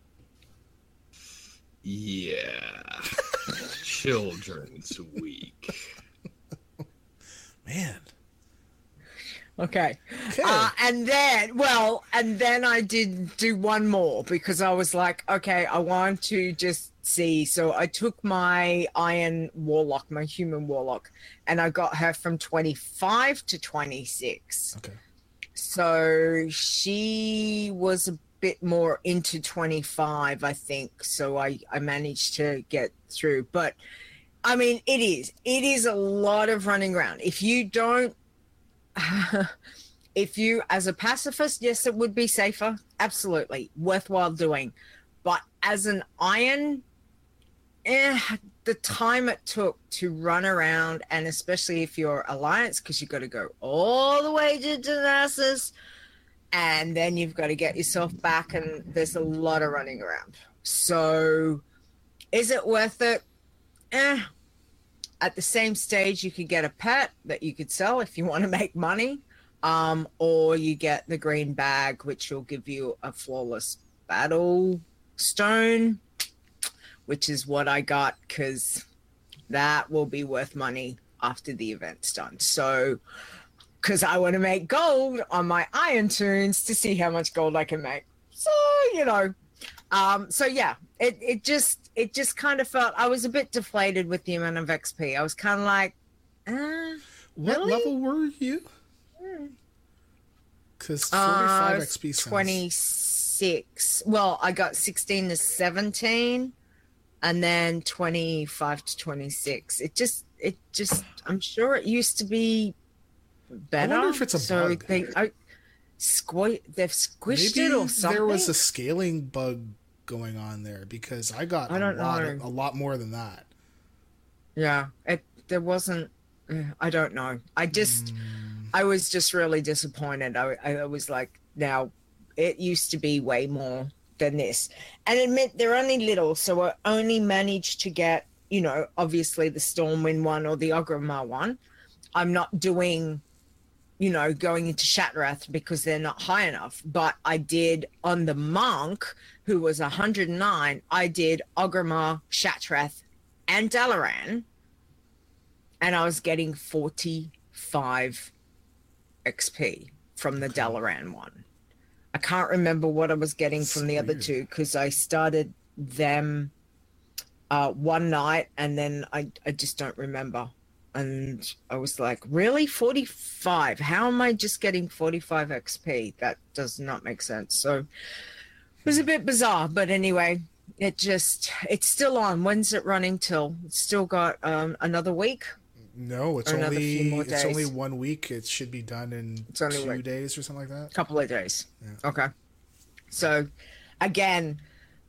Speaker 4: Yeah. Children's week.
Speaker 3: Man.
Speaker 2: Okay. And then I did do one more, because I was like, okay, I want to just see. So I took my Iron Warlock, my human Warlock, and I got her from 25 to 26.
Speaker 3: Okay.
Speaker 2: So she was a bit more into 25, I think. So I managed to get through. But I mean, it is a lot of running around. If you as a pacifist, yes, it would be safer. Absolutely. Worthwhile doing. But as an Iron, the time it took to run around, and especially if you're Alliance, because you've got to go all the way to Genesis, and then you've got to get yourself back, and there's a lot of running around. So is it worth it? At the same stage, you could get a pet that you could sell if you want to make money, or you get the green bag, which will give you a flawless battle stone, which is what I got, because that will be worth money after the event's done. So, because I want to make gold on my Iron Tunes to see how much gold I can make. So, so yeah, it just kind of felt, I was a bit deflated with the amount of XP. I was kind of like,
Speaker 3: what
Speaker 2: really?
Speaker 3: level were you? Because 45 XP sounds...
Speaker 2: 26. Well, I got 16 to 17, and then 25 to 26. It just, I'm sure it used to be better.
Speaker 3: I wonder if it's a bug.
Speaker 2: They've squished
Speaker 3: Maybe
Speaker 2: it or something.
Speaker 3: there was a scaling bug going on there? Because I got
Speaker 2: I don't
Speaker 3: a lot more than that.
Speaker 2: Yeah, there wasn't. I don't know. I was just really disappointed. I was like, now it used to be way more than this, and admit they're only little, so I only managed to get, you know, obviously the Stormwind one or the Orgrimmar one. I'm not doing, you know, going into Shattrath because they're not high enough. But I did on the monk, who was 109, I did Orgrimmar, Shattrath, and Dalaran, and I was getting 45 XP from the Dalaran one. I can't remember what I was getting from the other two because I started them one night and then I just don't remember. And I was like, really? 45? How am I just getting 45 XP? That does not make sense. So it was a bit bizarre. But anyway, it's still on. When's it running till? It's still got another week?
Speaker 3: No, it's only 1 week. It should be done in 2 days or something like that.
Speaker 2: Couple of days.
Speaker 3: Yeah.
Speaker 2: Okay. So again,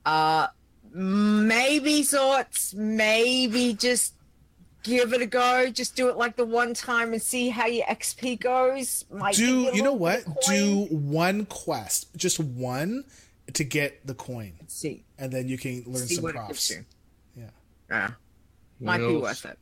Speaker 2: maybe thoughts, maybe just give it a go. Just do it like the one time and see how your XP goes.
Speaker 3: You know what? Do one quest, just one, to get the coin.
Speaker 2: Let's see.
Speaker 3: And then you can learn some props.
Speaker 2: Yeah. Might be worth it.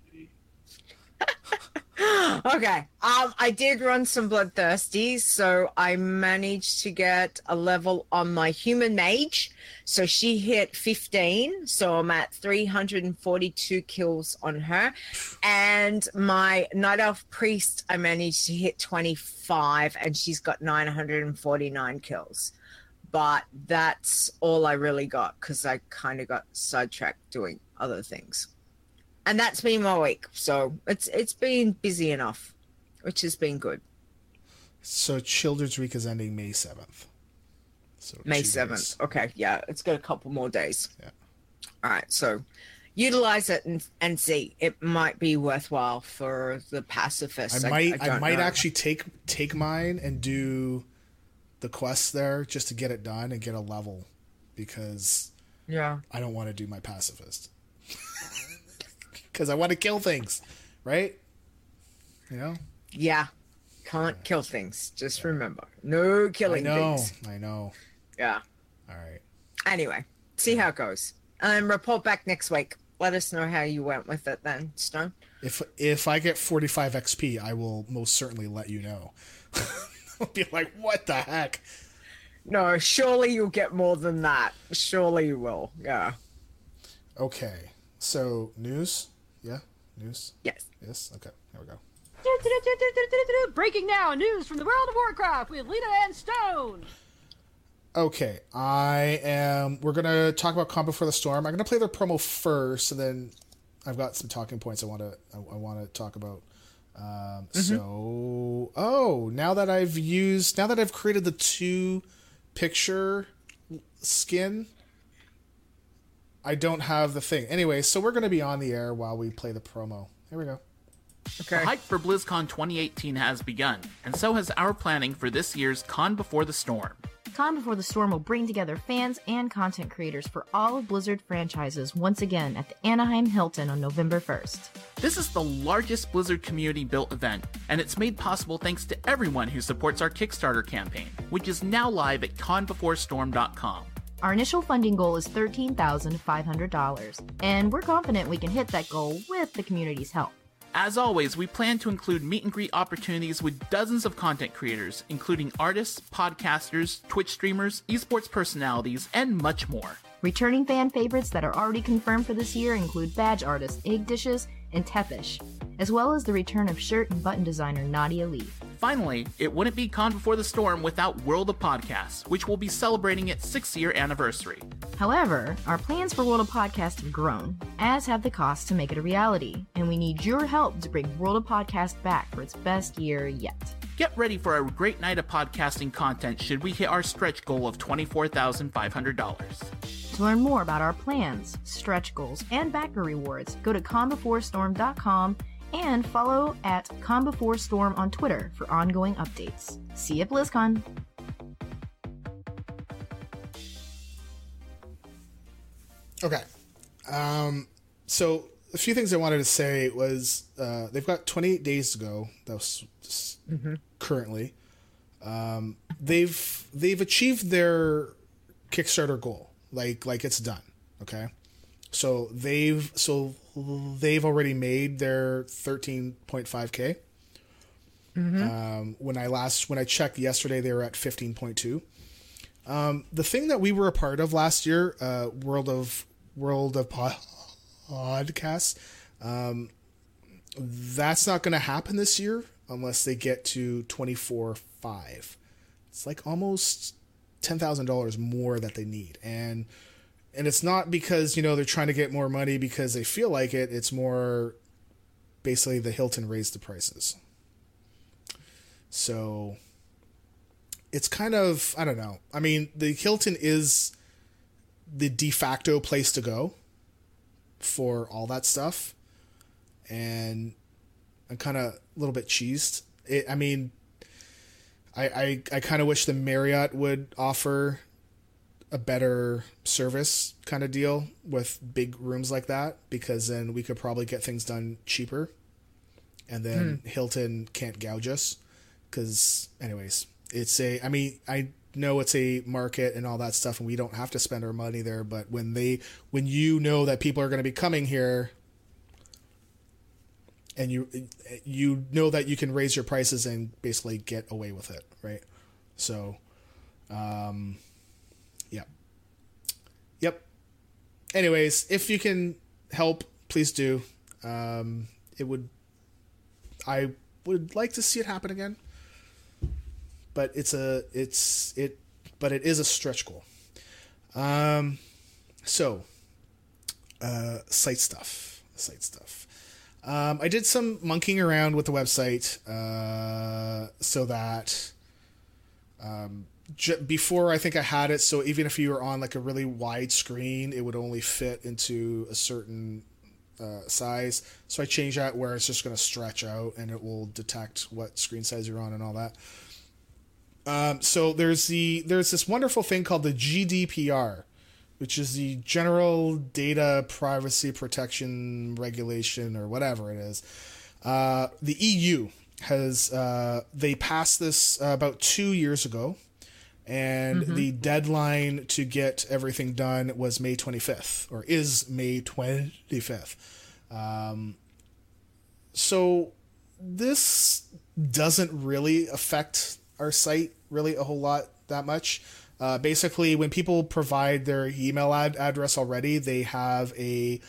Speaker 2: Okay. I did run some Bloodthirsties, so I managed to get a level on my human mage. So she hit 15, so I'm at 342 kills on her. And my Night Elf Priest, I managed to hit 25, and she's got 949 kills. But that's all I really got because I kind of got sidetracked doing other things. And that's been my week. So it's been busy enough, which has been good.
Speaker 3: So Children's Week is ending May 7th. So
Speaker 2: May 7th. Okay, yeah, it's got a couple more days.
Speaker 3: Yeah.
Speaker 2: All right, so utilize it and see. It might be worthwhile for the pacifist.
Speaker 3: I might actually take mine and do the quests there just to get it done and get a level, because I don't want to do my pacifist. Because I want to kill things, right? You know?
Speaker 2: Yeah. Can't kill things. Just remember. No killing things.
Speaker 3: I know.
Speaker 2: Yeah.
Speaker 3: All right.
Speaker 2: Anyway, see how it goes. And report back next week. Let us know how you went with it then, Stone.
Speaker 3: If I get 45 XP, I will most certainly let you know. I'll be like, what the heck?
Speaker 2: No, surely you'll get more than that. Surely you will. Yeah.
Speaker 3: Okay. So, news? Yeah? News?
Speaker 2: Yes.
Speaker 3: Yes? Okay. Here we go.
Speaker 5: Breaking now, news from the world of Warcraft with Lita and Stone.
Speaker 3: Okay, we're going to talk about Calm Before the Storm. I'm going to play their promo first, and then I've got some talking points I want to talk about. So, now that I've created the 2-picture skin, I don't have the thing. Anyway, so we're going to be on the air while we play the promo. Here we go.
Speaker 2: Okay.
Speaker 6: The hype for BlizzCon 2018 has begun, and so has our planning for this year's Con Before the Storm.
Speaker 7: Con Before the Storm will bring together fans and content creators for all of Blizzard franchises once again at the Anaheim Hilton on November 1st.
Speaker 6: This is the largest Blizzard community-built event, and it's made possible thanks to everyone who supports our Kickstarter campaign, which is now live at conbeforestorm.com.
Speaker 7: Our initial funding goal is $13,500, and we're confident we can hit that goal with the community's help.
Speaker 6: As always, we plan to include meet and greet opportunities with dozens of content creators, including artists, podcasters, Twitch streamers, esports personalities, and much more.
Speaker 7: Returning fan favorites that are already confirmed for this year include badge artist Egg Dishes and Tepish, as well as the return of shirt and button designer Nadia Lee.
Speaker 6: Finally, it wouldn't be Con Before the Storm without World of Podcasts, which will be celebrating its 6th-year anniversary.
Speaker 7: However, our plans for World of Podcast have grown, as have the costs to make it a reality, and we need your help to bring World of Podcast back for its best year yet.
Speaker 6: Get ready for a great night of podcasting content should we hit our stretch goal of $24,500.
Speaker 7: To learn more about our plans, stretch goals, and backer rewards, go to conbeforestorm.com and follow at conbeforestorm on Twitter for ongoing updates. See you at BlizzCon!
Speaker 3: Okay. So a few things I wanted to say was they've got 28 days to go. That was just currently. They've achieved their Kickstarter goal. Like it's done. Okay. So they've already made their 13.5K. When I checked yesterday, they were at 15.2. The thing that we were a part of last year, World of Podcasts, that's not going to happen this year unless they get to 24.5. It's like almost $10,000 more that they need, and it's not because they're trying to get more money because they feel like it. It's more basically the Hilton raised the prices. So it's kind of, I don't know. I mean, the Hilton is the de facto place to go for all that stuff. And I'm kind of a little bit cheesed. I kind of wish the Marriott would offer a better service kind of deal with big rooms like that, because then we could probably get things done cheaper. And then Hilton can't gouge us. Because, anyways, I know it's a market and all that stuff, and we don't have to spend our money there. But when you know that people are going to be coming here, and you know that you can raise your prices and basically get away with it, right? So, yep. Anyways, if you can help, please do. I would like to see it happen again. But it is a stretch goal. Site stuff. I did some monkeying around with the website, so that before I think I had it, so even if you were on like a really wide screen, it would only fit into a certain size. So I changed that where it's just going to stretch out and it will detect what screen size you're on and all that. So there's this wonderful thing called the GDPR, which is the General Data Privacy Protection Regulation, or whatever it is. The EU has they passed this about 2 years ago, and the deadline to get everything done was May 25th, or is May 25th. So this doesn't really affect our site really a whole lot that much. Basically, when people provide their email address already, they have to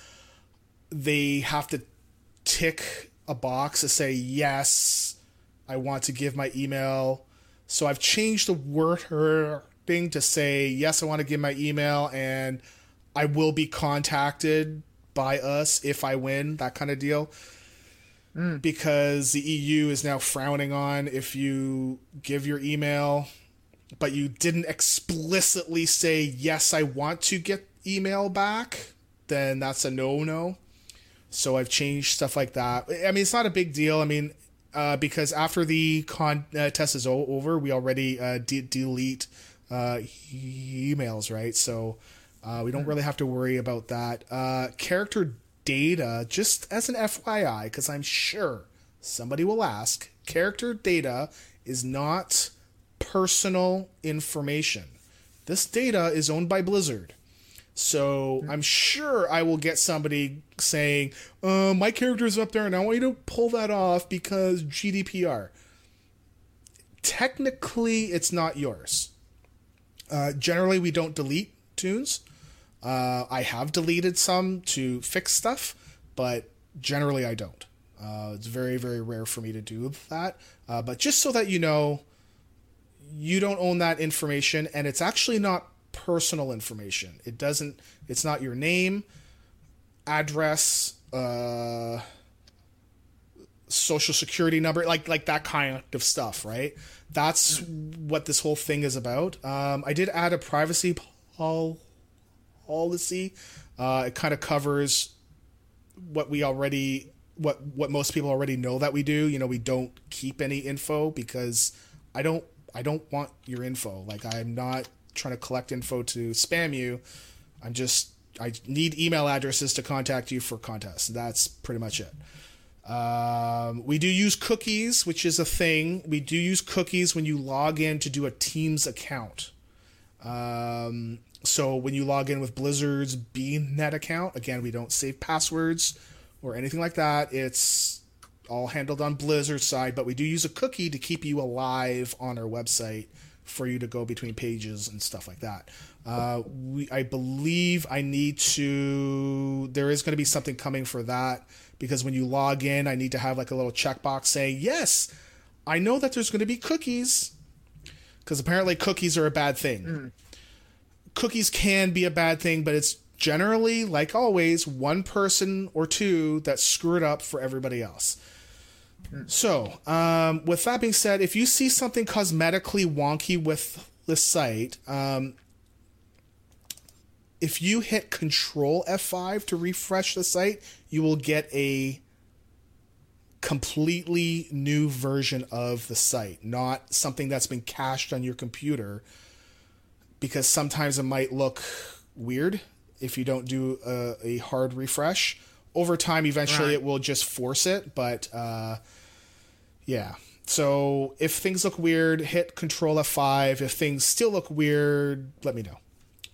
Speaker 3: tick a box to say, yes, I want to give my email. So I've changed the wording to say, yes, I want to give my email and I will be contacted by us if I win, that kind of deal. Because the EU is now frowning on if you give your email, but you didn't explicitly say, yes, I want to get email back, then that's a no-no. So I've changed stuff like that. I mean, it's not a big deal. I mean, because after the contest is over, we already delete emails, right? So we don't really have to worry about that. Character data, just as an FYI, because I'm sure somebody will ask, character data is not personal information. This data is owned by Blizzard. So I'm sure I will get somebody saying, my character's up there and I want you to pull that off because GDPR. Technically, it's not yours. Generally, we don't delete tunes. I have deleted some to fix stuff, but generally I don't. It's very, very rare for me to do that. But just so that you know, you don't own that information, and it's actually not personal information. It's not your name, address, social security number, like that kind of stuff, right? That's what this whole thing is about. I did add a privacy policy. It kind of covers what most people already know that we do. You know, we don't keep any info because I don't want your info. Like, I'm not trying to collect info to spam you. I need email addresses to contact you for contests. That's pretty much it. We do use cookies, which is a thing. We do use cookies when you log in to do a Teams account. So when you log in with Blizzard's BNet account, again, we don't save passwords or anything like that. It's all handled on Blizzard's side, but we do use a cookie to keep you alive on our website for you to go between pages and stuff like that. I believe I need to, there is going to be something coming for that, because when you log in, I need to have like a little checkbox saying, yes, I know that there's going to be cookies, because apparently cookies are a bad thing. Cookies can be a bad thing, but it's generally, like always, one person or two that screw it up for everybody else. So, with that being said, if you see something cosmetically wonky with the site, if you hit Control F5 to refresh the site, you will get a completely new version of the site, not something that's been cached on your computer, because sometimes it might look weird if you don't do a hard refresh. Over time, eventually it will just force it, but yeah. So if things look weird, hit Control F5. If things still look weird, let me know.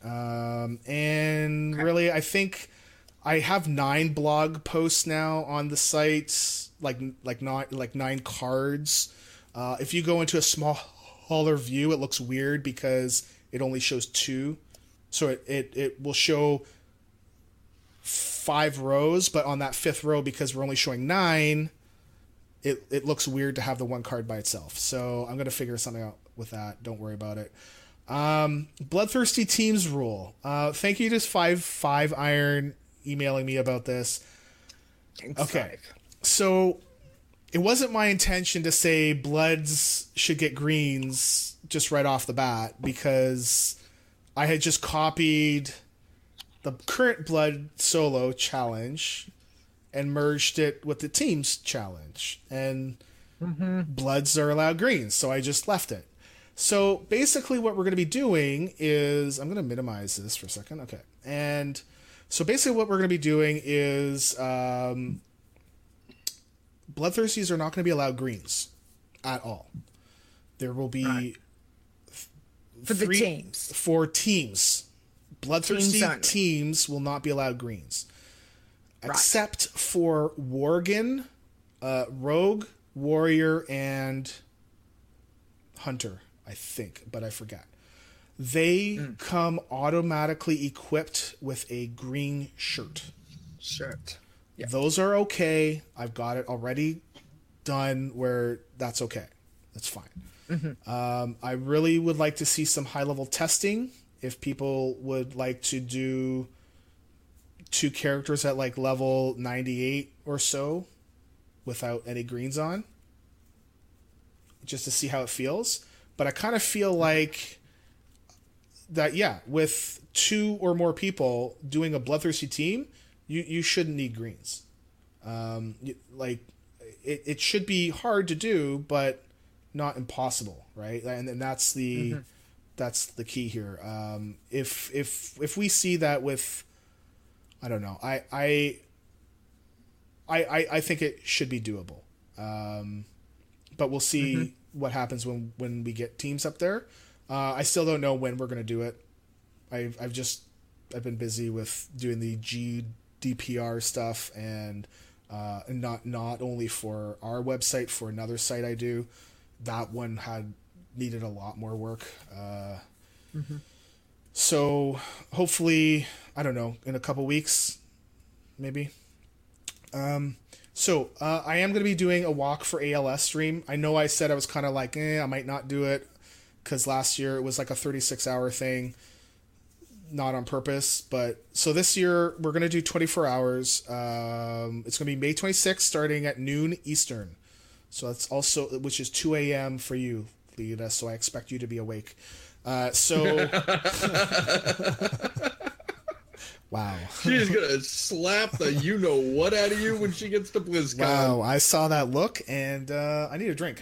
Speaker 3: And really, I think I have 9 blog posts now on the site, like 9 cards. If you go into a smaller view, it looks weird because it only shows 2. So it will show 5 rows, but on that 5th row, because we're only showing 9, it looks weird to have the 1 card by itself. So I'm going to figure something out with that. Don't worry about it. Bloodthirsty Teams rule. Thank you to 5 Iron emailing me about this.
Speaker 2: Thanks,
Speaker 3: okay. So it wasn't my intention to say Bloods should get greens just right off the bat, because I had just copied the current Blood solo challenge and merged it with the Teams challenge, and Bloods are allowed greens, so I just left it. So basically what we're going to be doing is, I'm going to minimize this for a second. Okay. And so basically what we're going to be doing is Bloodthirsties are not going to be allowed greens at all. There will be
Speaker 2: for the teams.
Speaker 3: For teams. Bloodthirsty teams will not be allowed greens. Except for Worgen, Rogue, Warrior, and Hunter, I think, but I forget. They come automatically equipped with a green shirt. Yep. Those are okay. I've got it already done where that's okay. That's fine. I really would like to see some high-level testing. If people would like to do 2 characters at like level 98 or so without any greens on, just to see how it feels. But I kind of feel like that, yeah, with 2 or more people doing a Bloodthirsty team, you shouldn't need greens. It should be hard to do, but not impossible, right? And that's the that's the key here. If we see that with, I don't know, I think it should be doable. But we'll see what happens when we get teams up there. I still don't know when we're going to do it. I've been busy with doing the GDPR stuff, and not only for our website, for another site I do. That one needed a lot more work. So hopefully, I don't know, in a couple weeks, maybe. So I am going to be doing a walk for ALS stream. I know I said I was kind of like, I might not do it, because last year it was like a 36-hour thing, not on purpose. But so this year we're going to do 24 hours. It's going to be May 26th, starting at noon Eastern. So that's also, which is 2 a.m. for you, Lita. So I expect you to be awake. Wow.
Speaker 4: She's going to slap the you-know-what out of you when she gets to BlizzCon.
Speaker 3: Wow, I saw that look, and I need a drink.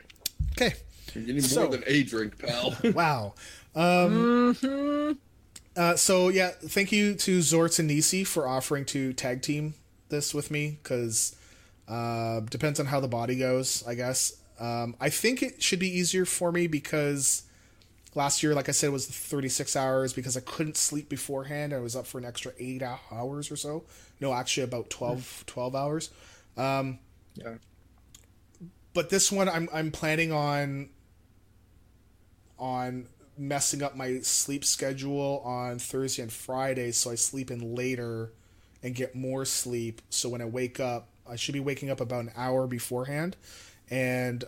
Speaker 3: Okay.
Speaker 4: You need more than a drink, pal.
Speaker 3: Wow. So yeah, thank you to Zorts and Nisi for offering to tag team this with me, because depends on how the body goes, I guess. I think it should be easier for me because last year, like I said, was 36 hours because I couldn't sleep beforehand. I was up for an extra 8 hours or so. No, actually about 12 hours.
Speaker 2: Yeah.
Speaker 3: But this one, I'm planning on messing up my sleep schedule on Thursday and Friday, so I sleep in later and get more sleep. So when I wake up, I should be waking up about an hour beforehand, and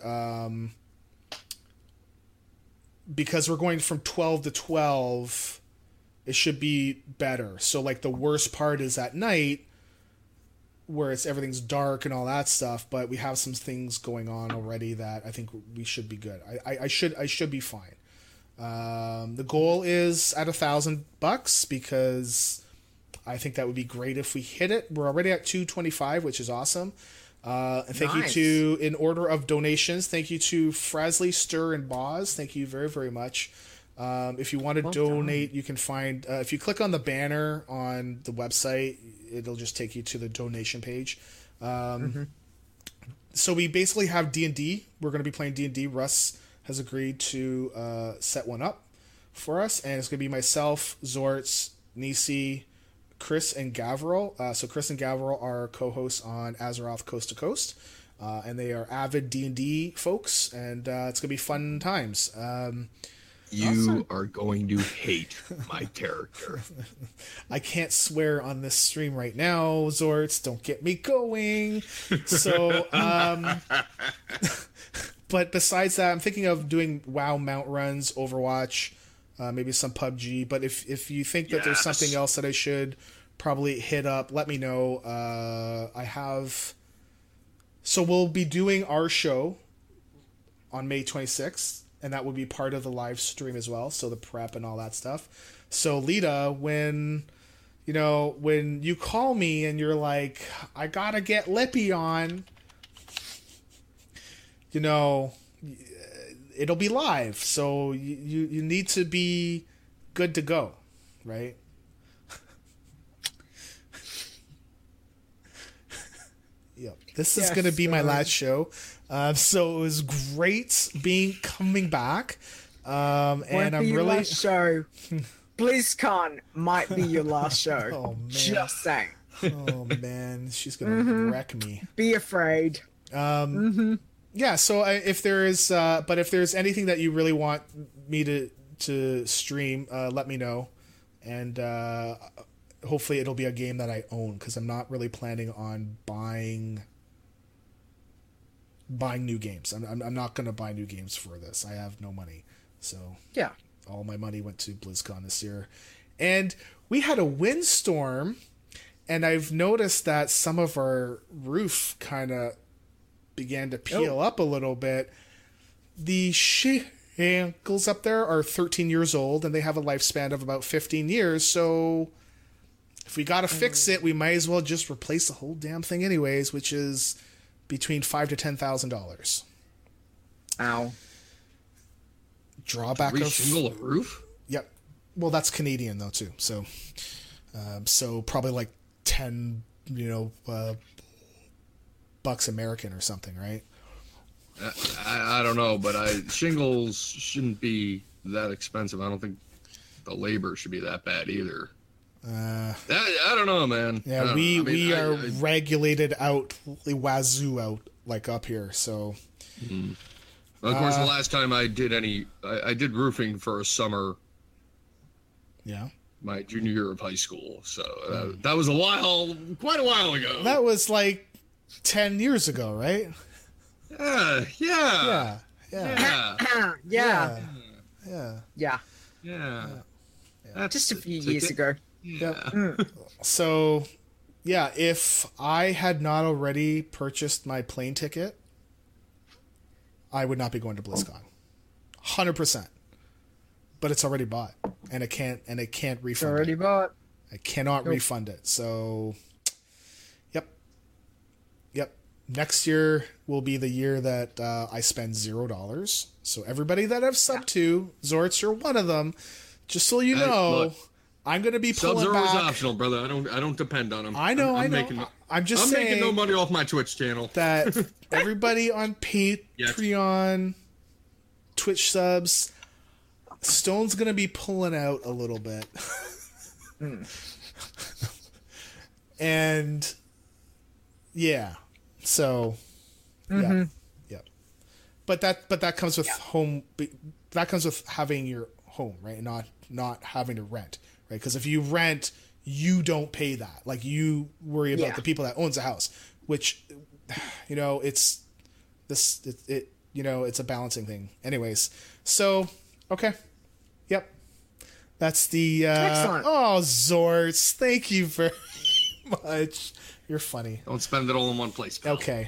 Speaker 3: because we're going from 12 to 12, it should be better. So like the worst part is at night, where everything's dark and all that stuff, but we have some things going on already that I think we should be good. I should be fine. The goal is at $1,000 because I think that would be great if we hit it. We're already at 225, which is awesome. And thank you to, in order of donations, thank you to Frasley, Stir, and Boz. Thank you very, very much. If you want to donate, you can find, if you click on the banner on the website, it'll just take you to the donation page. So we basically have D&D. We're going to be playing D&D. Russ has agreed to set one up for us, and it's going to be myself, Zorts, Nisi, Chris, and Gavril. So Chris and Gavril are co-hosts on Azeroth Coast to Coast, and they are avid D&D folks, and it's going to be fun times.
Speaker 4: You are going to hate my character.
Speaker 3: I can't swear on this stream right now, Zorts. Don't get me going. So, but besides that, I'm thinking of doing WoW mount runs, Overwatch, maybe some PUBG. But if you think that there's something else that I should probably hit up, let me know. So we'll be doing our show on May 26th. And that would be part of the live stream as well. So the prep and all that stuff. So Lita, when you call me and you're like, I gotta get Lippy on, it'll be live. So you need to be good to go, right? Yep. This is going to be my last show. So it was great coming back. And I'm really
Speaker 2: last show. BlizzCon might be your last show.
Speaker 3: Oh man.
Speaker 2: Just saying.
Speaker 3: Oh man, she's going to wreck me.
Speaker 2: Be afraid.
Speaker 3: Yeah, so if there's anything that you really want me to stream, let me know. And hopefully it'll be a game that I own, because I'm not really planning on buying new games. I'm not going to buy new games for this. I have no money. So
Speaker 2: yeah,
Speaker 3: all my money went to BlizzCon this year. And we had a windstorm, and I've noticed that some of our roof kind of began to peel up a little bit. The shingles up there are 13 years old, and they have a lifespan of about 15 years. So if we got to fix it, we might as well just replace the whole damn thing anyways, which is between $5,000 to $10,000.
Speaker 2: Ow.
Speaker 3: Drawback of
Speaker 4: shingle a roof?
Speaker 3: Yep. Well, that's Canadian though too. So, probably like 10, bucks American or something, right?
Speaker 4: I don't know, but shingles shouldn't be that expensive. I don't think the labor should be that bad either. I don't know, man.
Speaker 3: Yeah, we are regulated out, wazoo out, like up here. So,
Speaker 4: of course, the last time I did I did roofing for a summer.
Speaker 3: Yeah.
Speaker 4: My junior year of high school. So that was quite a while ago.
Speaker 3: That was like 10 years ago, right?
Speaker 4: Yeah.
Speaker 2: Just a few years ago.
Speaker 3: Yeah. So, yeah, if I had not already purchased my plane ticket, I would not be going to BlizzCon. 100%. But it's already bought, and I can't refund
Speaker 2: it's already bought.
Speaker 3: I cannot refund it. So, yep. Next year will be the year that I spend $0. So everybody that I've subbed to, Zorts, you're one of them. Just so you know, I'm going to be
Speaker 4: Subs
Speaker 3: pulling
Speaker 4: are always
Speaker 3: back.
Speaker 4: optional, brother. I don't depend on them.
Speaker 3: I know. I'm just saying
Speaker 4: making no money off my Twitch channel.
Speaker 3: that everybody on Patreon, Twitch subs, Stone's going to be pulling out a little bit. And yeah, so yeah. But that comes with home. That comes with having your home, right? Not having to rent, right? Because if you rent, you don't pay that. Like, you worry about the people that owns a house, which, you know, it's a balancing thing. Anyways, so okay, yep, that's the
Speaker 2: Excellent.
Speaker 3: Oh, Zorts, thank you very much. You're funny.
Speaker 4: Don't spend it all in one place, pal.
Speaker 3: Okay.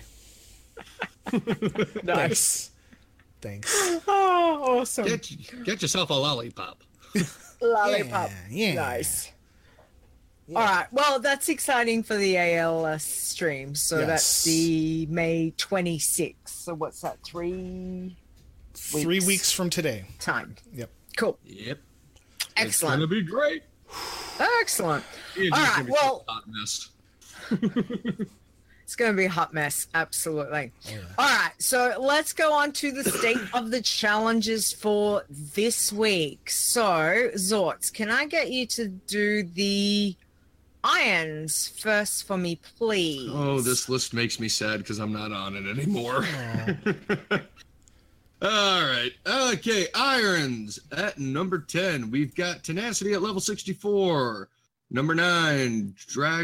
Speaker 2: Nice.
Speaker 3: Thanks.
Speaker 2: Oh, awesome.
Speaker 4: Get yourself a lollipop.
Speaker 2: Lollipop.
Speaker 3: Yeah.
Speaker 2: Nice. All right. Well, that's exciting for the ALS stream. So
Speaker 3: Yes.
Speaker 2: that's the May 26th. So what's that? 3
Speaker 3: 3 weeks from today.
Speaker 2: time.
Speaker 3: Yep.
Speaker 2: Cool.
Speaker 4: Yep. It's
Speaker 2: Excellent.
Speaker 4: gonna be great.
Speaker 2: Excellent.
Speaker 4: It's
Speaker 2: All
Speaker 4: gonna
Speaker 2: right.
Speaker 4: be
Speaker 2: Well,
Speaker 4: such a hot mess.
Speaker 2: it's going to be a hot mess. Absolutely. All right. So let's go on to the state of the challenges for this week. So, Zorts, can I get you to do the irons first for me, please?
Speaker 4: Oh, this list makes me sad because I'm not on it anymore. All right. Okay. Irons at number 10. We've got Tenacity at level 64. Number 9,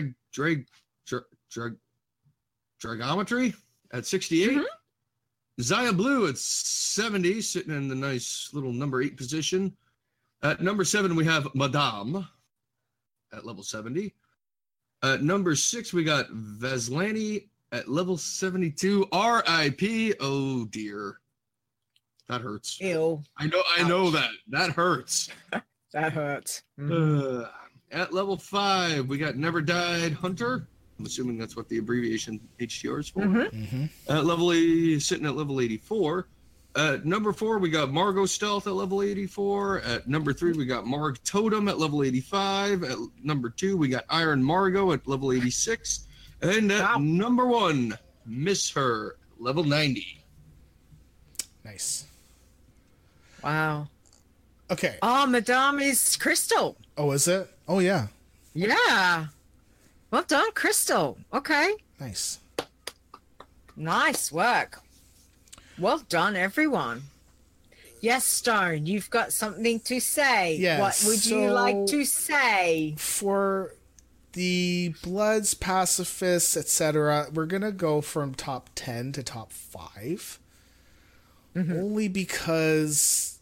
Speaker 4: Dragometry at 68. Zaya Blue at 70, sitting in the nice little number 8 position. At number 7, we have Madame at level 70. At number 6, we got Vaslani at level 72. RIP. Oh, dear. That hurts.
Speaker 2: Ew.
Speaker 4: I know that. That hurts.
Speaker 2: That hurts.
Speaker 4: At level 5, we got Never Died Hunter. I'm assuming that's what the abbreviation HTR is for. At level 80, sitting at level 84. At number 4, we got Margot Stealth at level 84. At number 3, we got Marg Totem at level 85. At number 2, we got Iron Margot at level 86. And at number 1, Miss Her, level 90.
Speaker 3: Nice.
Speaker 2: Wow.
Speaker 3: Okay.
Speaker 2: Oh, Madame is Crystal.
Speaker 3: Oh, is it? Oh, yeah.
Speaker 2: Yeah. Well done, Crystal. Okay.
Speaker 3: Nice.
Speaker 2: Nice work. Well done, everyone. Yes, Stone, you've got something to say.
Speaker 3: Yes,
Speaker 2: What would you
Speaker 3: so-
Speaker 2: like to say?
Speaker 3: For the Bloods, Pacifists, etc., we're gonna go from top 10 to top 5. Only because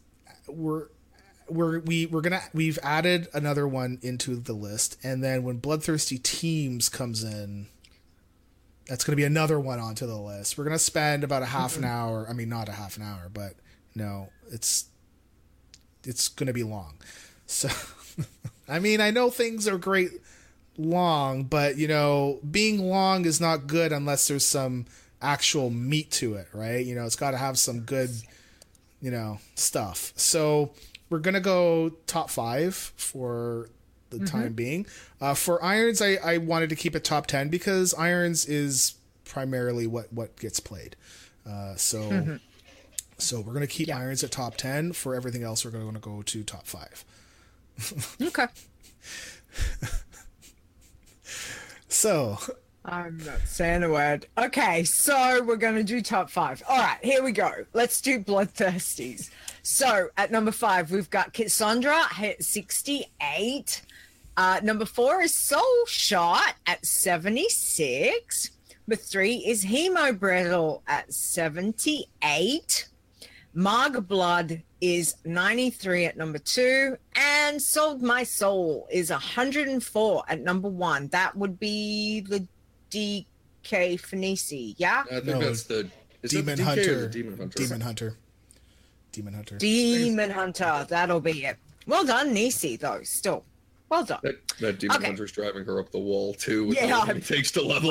Speaker 3: we've added another one into the list, and then when Bloodthirsty Teams comes in, that's gonna be another one onto the list. We're gonna spend about a half an hour. I mean, not a half an hour, but no, it's gonna be long. So, I mean, I know things are great long, but you know, being long is not good unless there's some actual meat to it, right? You know, it's got to have some good, you know, stuff. So we're gonna go top 5 for the time being. For Irons, I wanted to keep it top 10 because Irons is primarily what gets played. So we're gonna keep Irons at top 10. For everything else, we're gonna go to top 5.
Speaker 2: Okay.
Speaker 3: So
Speaker 2: I'm not saying a word. Okay, so we're going to do top 5. All right, here we go. Let's do Bloodthirsties. So at number 5, we've got Cassandra at 68. Number 4 is Soul Shot at 76. Number 3 is Hemo Brittle at 78. Marg Blood is 93 at number 2. And Sold My Soul is 104 at number 1. That would be the DK Phoenici, yeah?
Speaker 4: I think
Speaker 3: No,
Speaker 4: that's the
Speaker 3: Demon
Speaker 4: DK or
Speaker 3: Hunter.
Speaker 4: the Demon Hunter.
Speaker 2: Demon Hunter, that'll be it. Well done, Nisi, though, still. Well done.
Speaker 4: That Demon
Speaker 2: Okay.
Speaker 4: Hunter's driving her up the wall too. With
Speaker 2: Yeah,
Speaker 4: how long it takes to level.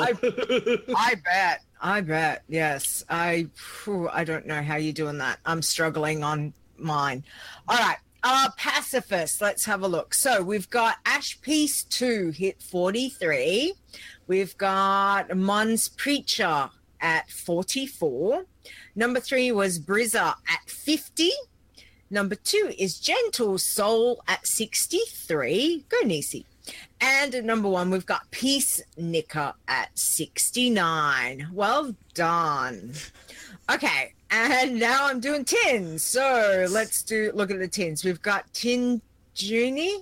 Speaker 2: I bet. Yes. I don't know how you're doing that. I'm struggling on mine. All right. Pacifist. Let's have a look. So we've got Ash Peace 2 hit 43. We've got Mons Preacher at 44. Number 3 was Brizza at 50. Number 2 is Gentle Soul at 63. Go Nisi. And at number 1, we've got Peace Nicker at 69. Well done. Okay, and now I'm doing tins. So let's look at the tins. We've got Tinjuni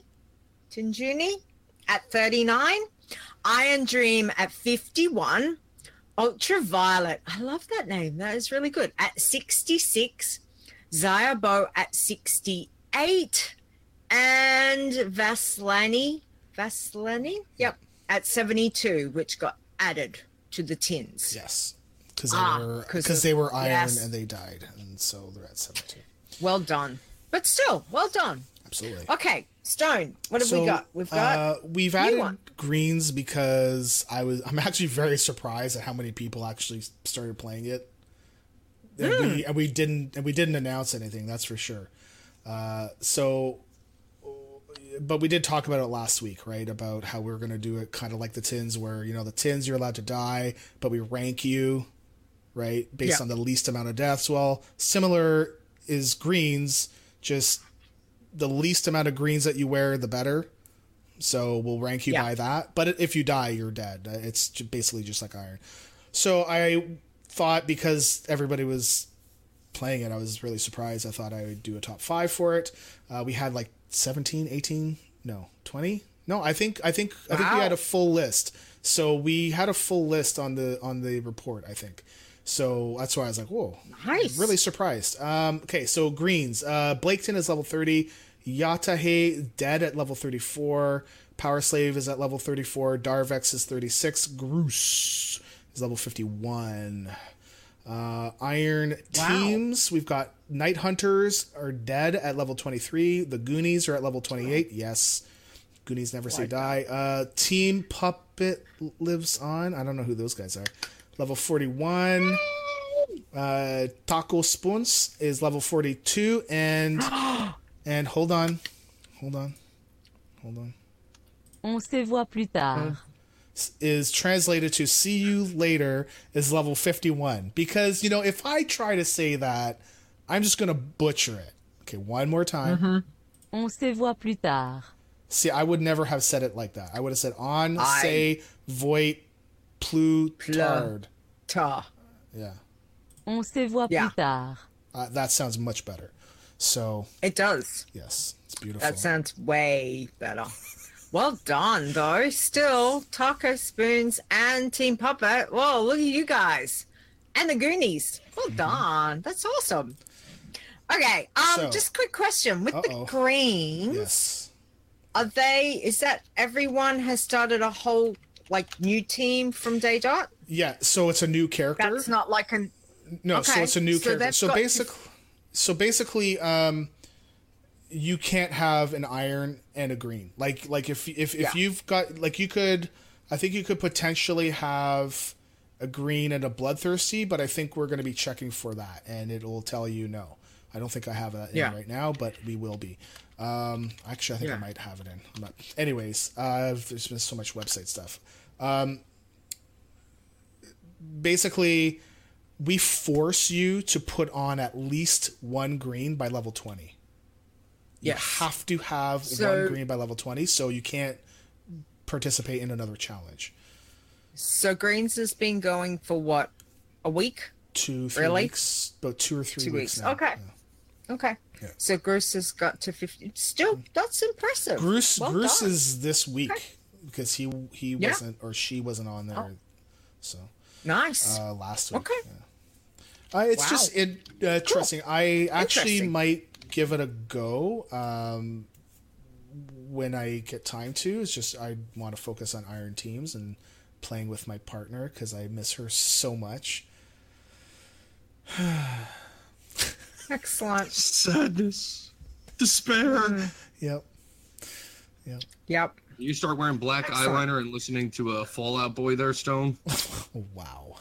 Speaker 2: at 39. Iron Dream at 51. Ultraviolet, I love that name. That is really good. At 66. Zyabo at 68. And Vaslani, yep, at 72, which got added to the tins.
Speaker 3: Yes, because they were iron and they died, and so they're at 72.
Speaker 2: Well done, but still, well done.
Speaker 3: Absolutely.
Speaker 2: Okay, Stone, what have we got?
Speaker 3: We've added greens because I'm actually very surprised at how many people actually started playing it. And we didn't announce anything, that's for sure. But we did talk about it last week, right? About how we're going to do it kind of like the tins, where, the tins you're allowed to die, but we rank you, right? Based on the least amount of deaths. Well, similar is greens, just the least amount of greens that you wear, the better. So we'll rank you by that. But if you die, you're dead. It's basically just like iron. So I thought, because everybody was playing it, I was really surprised. I thought I would do a top 5 for it. We had like 17, 18, no, 20. No, I think we had a full list. So we had a full list on the report, I think. So that's why I was like, whoa, nice. Really surprised. Okay, so greens. Blaketon is level 30. Yatahe dead at level 34. Power Slave is at level 34. Darvex is 36. Groose is level 51. Iron teams, we've got Night Hunters are dead at level 23. The Goonies are at level 28. Yes, Goonies never say die. Team Puppet lives on. I don't know who those guys are. Level 41. Taco Spoons is level 42. And hold on.
Speaker 8: On se voit plus tard.
Speaker 3: Is translated to see you later is level 51. Because, if I try to say that, I'm just going to butcher it. Okay, one more time.
Speaker 8: On se voit plus tard.
Speaker 3: See, I would never have said it like that. I would have said on, se, voit, plus tard. Yeah.
Speaker 8: On se voit plus tard.
Speaker 3: That sounds much better. So.
Speaker 2: It does.
Speaker 3: Yes, it's beautiful.
Speaker 2: That sounds way better. Well done, though. Still, Taco Spoons and Team Puppet. Whoa, look at you guys. And the Goonies. Well done. That's awesome. Okay, just a quick question. With the greens, is that everyone has started a whole, new team from Day Dot?
Speaker 3: Yeah, so it's a new character.
Speaker 2: That's not like a...
Speaker 3: No, so it's a new character. So basically, you can't have an iron and a green. Like if you've got, you could, I think you could potentially have a green and a bloodthirsty, but I think we're going to be checking for that, and it will tell you no. I don't think I have that in right now, but we will be. Actually, I think I might have it in. But anyways, there's been so much website stuff. Basically, we force you to put on at least one green by level 20. You have to have one green by level 20, so you can't participate in another challenge.
Speaker 2: So greens has been going for what, a week?
Speaker 3: 2-3 weeks? About 2 or 3 weeks now.
Speaker 2: Okay.
Speaker 3: Yeah.
Speaker 2: Okay. Yeah. So Groose has got to 50. Still, that's impressive.
Speaker 3: Groose is this week because he wasn't, or she wasn't on there. So
Speaker 2: nice.
Speaker 3: Last week.
Speaker 2: Okay.
Speaker 3: Yeah. It's just interesting. Cool. I actually might give it a go when I get time to. It's just I want to focus on iron teams and playing with my partner because I miss her so much.
Speaker 2: Excellent.
Speaker 4: Sadness. Despair.
Speaker 3: Yep.
Speaker 4: You start wearing black eyeliner and listening to a Fall Out Boy there, Stone?
Speaker 3: Wow.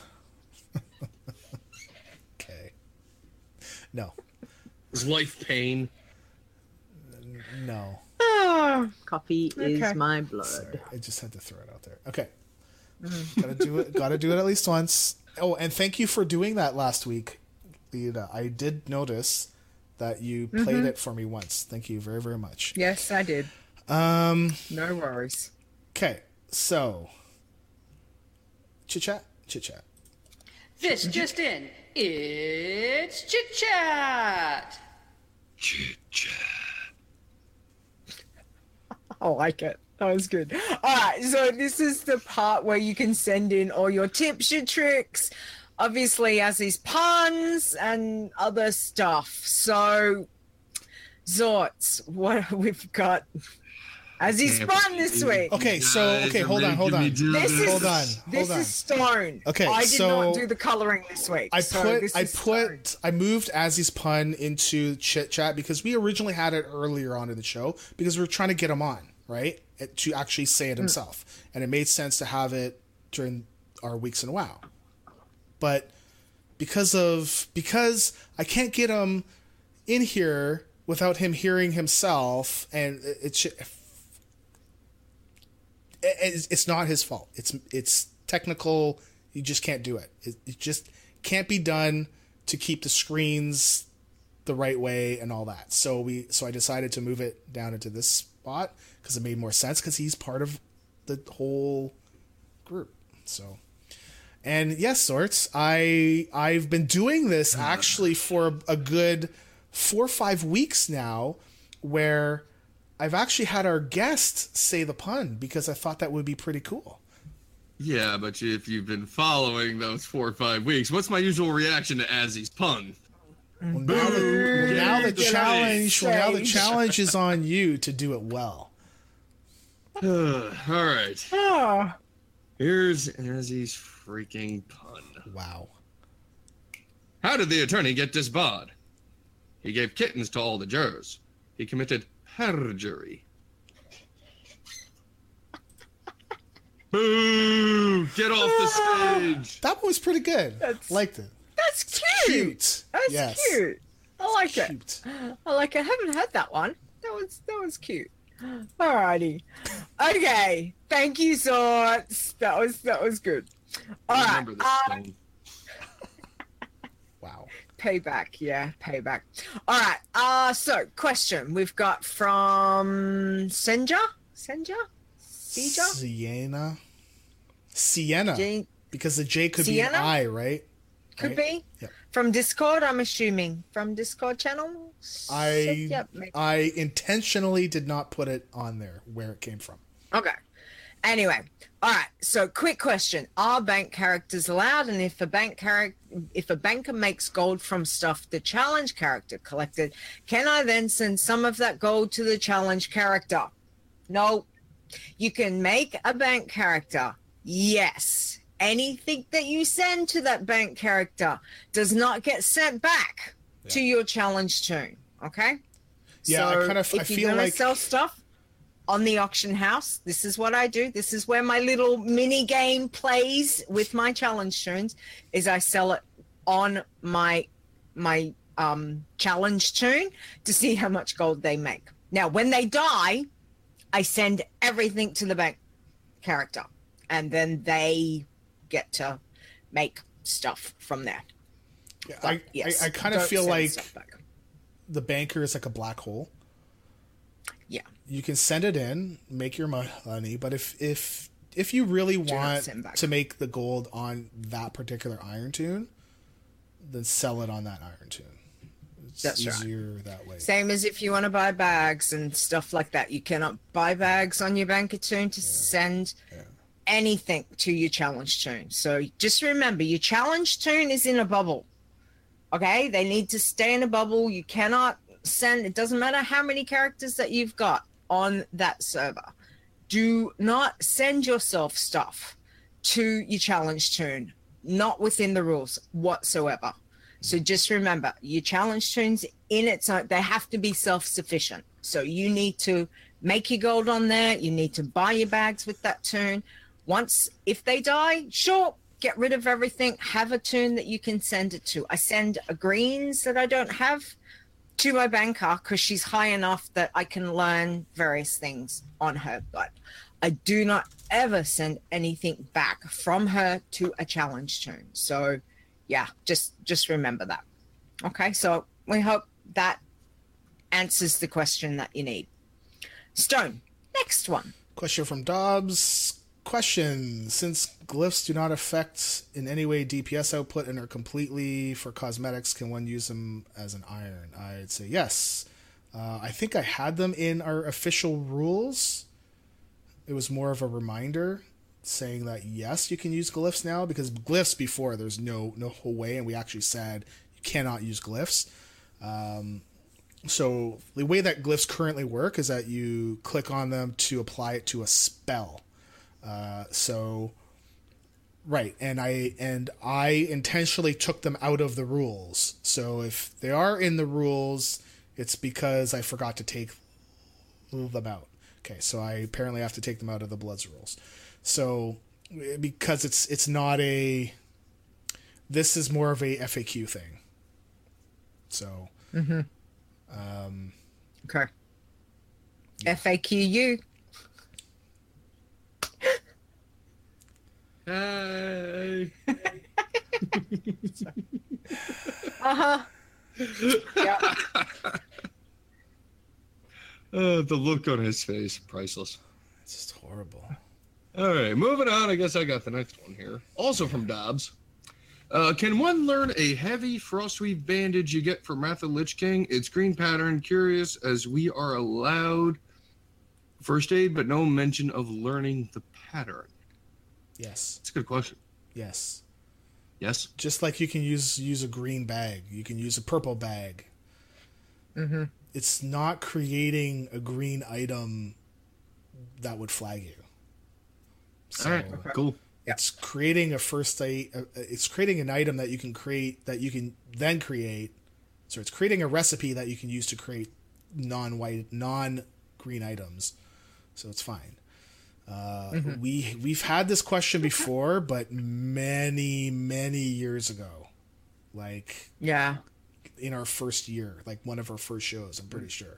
Speaker 3: Okay. No.
Speaker 4: Is life pain?
Speaker 3: No.
Speaker 2: Oh,
Speaker 9: Coffee
Speaker 2: Okay.
Speaker 9: is my blood.
Speaker 3: Sorry, I just had to throw it out there. Okay. Gotta do it. Gotta do it at least once. Oh, and thank you for doing that last week, Lita. I did notice that you played it for me once. Thank you very, very much.
Speaker 2: yes, I did.
Speaker 3: Um.
Speaker 2: No worries.
Speaker 3: Okay. So. Chit chat. Chit chat.
Speaker 5: This just in. It's Chit Chat.
Speaker 2: I like it. That was good. All right, so this is the part where you can send in all your tips, your tricks, obviously as these puns and other stuff. So, Zorts, what we've got as he spun this week.
Speaker 3: Okay, so hold on.
Speaker 2: This is
Speaker 3: Hold on.
Speaker 2: This is Stone.
Speaker 3: Okay,
Speaker 2: I did
Speaker 3: so
Speaker 2: not do the coloring this week.
Speaker 3: I moved Azzy's pun into chit chat because we originally had it earlier on in the show because we were trying to get him on, right? To actually say it himself. And it made sense to have it during our weeks in WoW. But because I can't get him in here without him hearing himself, and it's not his fault. It's technical. You just can't do it. It just can't be done to keep the screens the right way and all that. So I decided to move it down into this spot because it made more sense because he's part of the whole group. So, and yes, Sorts, I've been doing this actually for a good 4 or 5 weeks now, where I've actually had our guest say the pun because I thought that would be pretty cool.
Speaker 4: Yeah, but if you've been following those 4 or 5 weeks, what's my usual reaction to Azzy's pun?
Speaker 3: Well, now the challenge is on you to do it well.
Speaker 4: All right.
Speaker 2: Oh,
Speaker 4: Here's Azzy's freaking pun.
Speaker 3: Wow.
Speaker 4: How did the attorney get disbarred? He gave kittens to all the jurors. He committed perjury. Boo! Get off the stage!
Speaker 3: That one was pretty good. Liked it.
Speaker 2: that's cute. That's
Speaker 3: Yes.
Speaker 2: cute. I like it.
Speaker 3: Cute.
Speaker 2: I like it. I haven't heard that one. That was cute. Alrighty. Okay. Thank you, Zorts. That was good. All right.
Speaker 4: Remember this thing.
Speaker 3: Wow.
Speaker 2: Payback. Yeah, payback. All right. So question we've got from Senja? Siena?
Speaker 3: Sienna.
Speaker 2: Jane-
Speaker 3: Because the J could be an
Speaker 2: Sienna?
Speaker 3: I, right?
Speaker 2: Could
Speaker 3: Right?
Speaker 2: be.
Speaker 3: Yep.
Speaker 2: From Discord, I'm assuming. From Discord channel? Yep, maybe.
Speaker 3: I intentionally did not put it on there where it came from.
Speaker 2: Okay. Anyway, all right. So, quick question: are bank characters allowed? And if a banker makes gold from stuff the challenge character collected, can I then send some of that gold to the challenge character? No. You can make a bank character. Yes. Anything that you send to that bank character does not get sent back to your challenge tune. Okay.
Speaker 3: Yeah,
Speaker 2: So
Speaker 3: I
Speaker 2: if
Speaker 3: feel
Speaker 2: you're gonna
Speaker 3: like
Speaker 2: sell stuff on the auction house, this is what I do. This is where my little mini game plays with my challenge tunes. Is I sell it on my challenge tune to see how much gold they make. Now, when they die, I send everything to the bank character, and then they get to make stuff from there.
Speaker 3: Yeah,
Speaker 2: But yes,
Speaker 3: I kind of
Speaker 2: don't
Speaker 3: feel
Speaker 2: send
Speaker 3: like
Speaker 2: stuff back.
Speaker 3: the banker is like a black hole.
Speaker 2: Yeah.
Speaker 3: You can send it in, make your money, but if you really
Speaker 2: not
Speaker 3: want
Speaker 2: send back.
Speaker 3: to make the gold on that particular iron tune, then sell it on that iron tune. It's
Speaker 2: That's right.
Speaker 3: easier that way.
Speaker 2: Same as if you want to buy bags and stuff like that. You cannot buy bags on your banker tune to send anything to your challenge tune. So just remember, your challenge tune is in a bubble. Okay? They need to stay in a bubble. You cannot send, it doesn't matter how many characters that you've got on that server. Do not send yourself stuff to your challenge tune, not within the rules whatsoever. So just remember, your challenge tunes in its own, they have to be self-sufficient. So you need to make your gold on there. You need to buy your bags with that tune. Once, if they die, sure, get rid of everything. Have a tune that you can send it to. I send a greens that I don't have to my banker because she's high enough that I can learn various things on her. But I do not ever send anything back from her to a challenge toon. So yeah, just remember that. Okay, so we hope that answers the question that you need. Stone, next one.
Speaker 3: Question from Dobbs. Question: since glyphs do not affect in any way DPS output and are completely for cosmetics, can one use them as an iron? I'd say yes. I think I had them in our official rules. It was more of a reminder saying that yes, you can use glyphs now, because glyphs before there's no whole way, and we actually said you cannot use glyphs. So the way that glyphs currently work is that you click on them to apply it to a spell. Right, and I intentionally took them out of the rules. So if they are in the rules, it's because I forgot to take them out. Okay, so I apparently have to take them out of the Bloods rules. So because it's not a, this is more of a FAQ thing. So.
Speaker 2: Mm-hmm. Okay. Yeah. FAQU.
Speaker 4: Hey.
Speaker 2: Yeah.
Speaker 4: The look on his face, priceless.
Speaker 3: It's just horrible.
Speaker 4: All right, moving on. I guess I got the next one here. Also from Dobbs. Can one learn a heavy Frostweave bandage you get from Wrath of Lich King? It's green pattern. Curious, as we are allowed first aid, but no mention of learning the pattern.
Speaker 3: Yes.
Speaker 4: That's a good question.
Speaker 3: Yes.
Speaker 4: Yes?
Speaker 3: Just like you can use a green bag. You can use a purple bag.
Speaker 2: Mm-hmm.
Speaker 3: It's not creating a green item that would flag you. So,
Speaker 4: all right, cool.
Speaker 3: It's creating a first aid. It's creating an item that you can create that you can then create. So it's creating a recipe that you can use to create non-green items. So it's fine. We've had this question before, but many years ago, like in our first year, like one of our first shows, I'm pretty sure.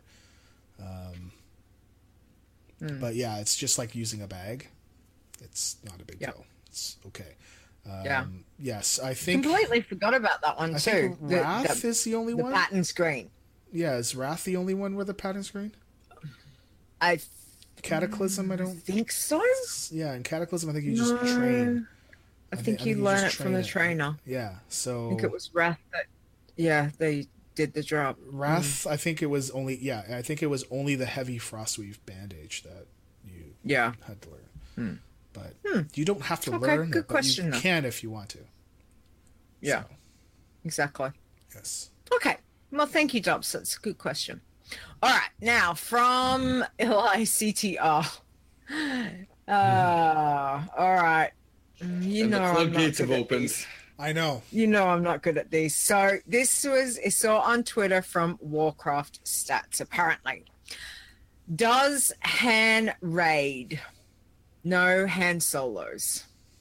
Speaker 3: But yeah, it's just like using a bag. It's not a big deal. It's okay. Yes, I think
Speaker 2: completely forgot about that one too.
Speaker 3: Wrath is the only one.
Speaker 2: The pattern's green.
Speaker 3: Yeah, is Wrath the only one where the pattern's green? Cataclysm, I don't
Speaker 2: think so.
Speaker 3: Yeah, in Cataclysm, I think you just train.
Speaker 2: I think you learn it from the trainer.
Speaker 3: Yeah, so
Speaker 2: I think it was Wrath that they did the drop.
Speaker 3: Wrath, I think it was only the heavy Frostweave bandage that you had to learn. But you don't have to learn
Speaker 2: good
Speaker 3: it,
Speaker 2: question,
Speaker 3: but you can if you want to.
Speaker 2: Yeah.
Speaker 3: So.
Speaker 2: Exactly.
Speaker 3: Yes.
Speaker 2: Okay. Well, thank you, Dobbs. That's a good question. All right. Now, from LICTR. All right. You know,
Speaker 4: the floodgates have opened.
Speaker 3: I know.
Speaker 2: You know I'm not good at these. So this was I saw on Twitter from Warcraft Stats, apparently. Does Han raid? No Han solos.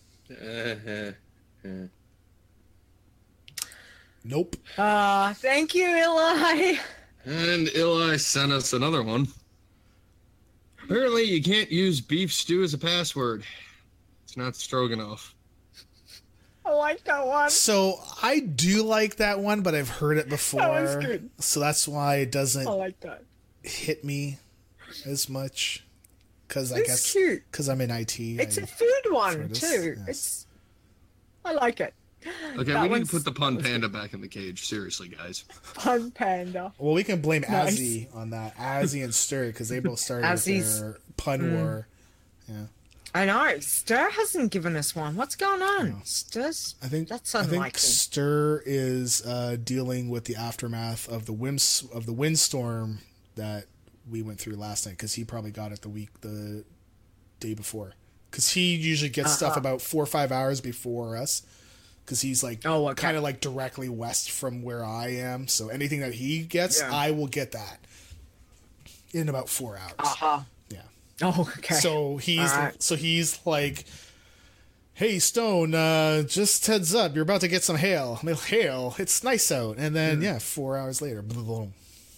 Speaker 3: Nope.
Speaker 2: Thank you, Eli.
Speaker 4: And Eli sent us another one. Apparently, you can't use beef stew as a password. It's not stroganoff.
Speaker 2: I like that one.
Speaker 3: So I do like that one, but I've heard it before.
Speaker 2: That was good.
Speaker 3: So that's why it doesn't
Speaker 2: hit
Speaker 3: me as much. Because I guess because I'm in IT.
Speaker 2: It's a food one too.
Speaker 3: Yes.
Speaker 2: I like it.
Speaker 4: Okay, we need to put the pun panda back in the cage. Seriously, guys.
Speaker 2: Pun panda.
Speaker 3: Well, we can blame Azzy on that. Azzy and Stir, because they both started with their pun war. Yeah.
Speaker 2: I know. Stir hasn't given us one. What's going on? Stir's.
Speaker 3: I think
Speaker 2: that's unlikely.
Speaker 3: I think Stir is dealing with the aftermath of the windstorm that we went through last night, because he probably got it the day before, because he usually gets stuff about 4 or 5 hours before us, because he's like kind of like directly west from where I am, so anything that he gets I will get that in about 4 hours. Yeah.
Speaker 2: Oh, okay.
Speaker 3: So he's like, hey Stone, just heads up, you're about to get some hail. I mean, hail, it's nice out. And then 4 hours later, boom.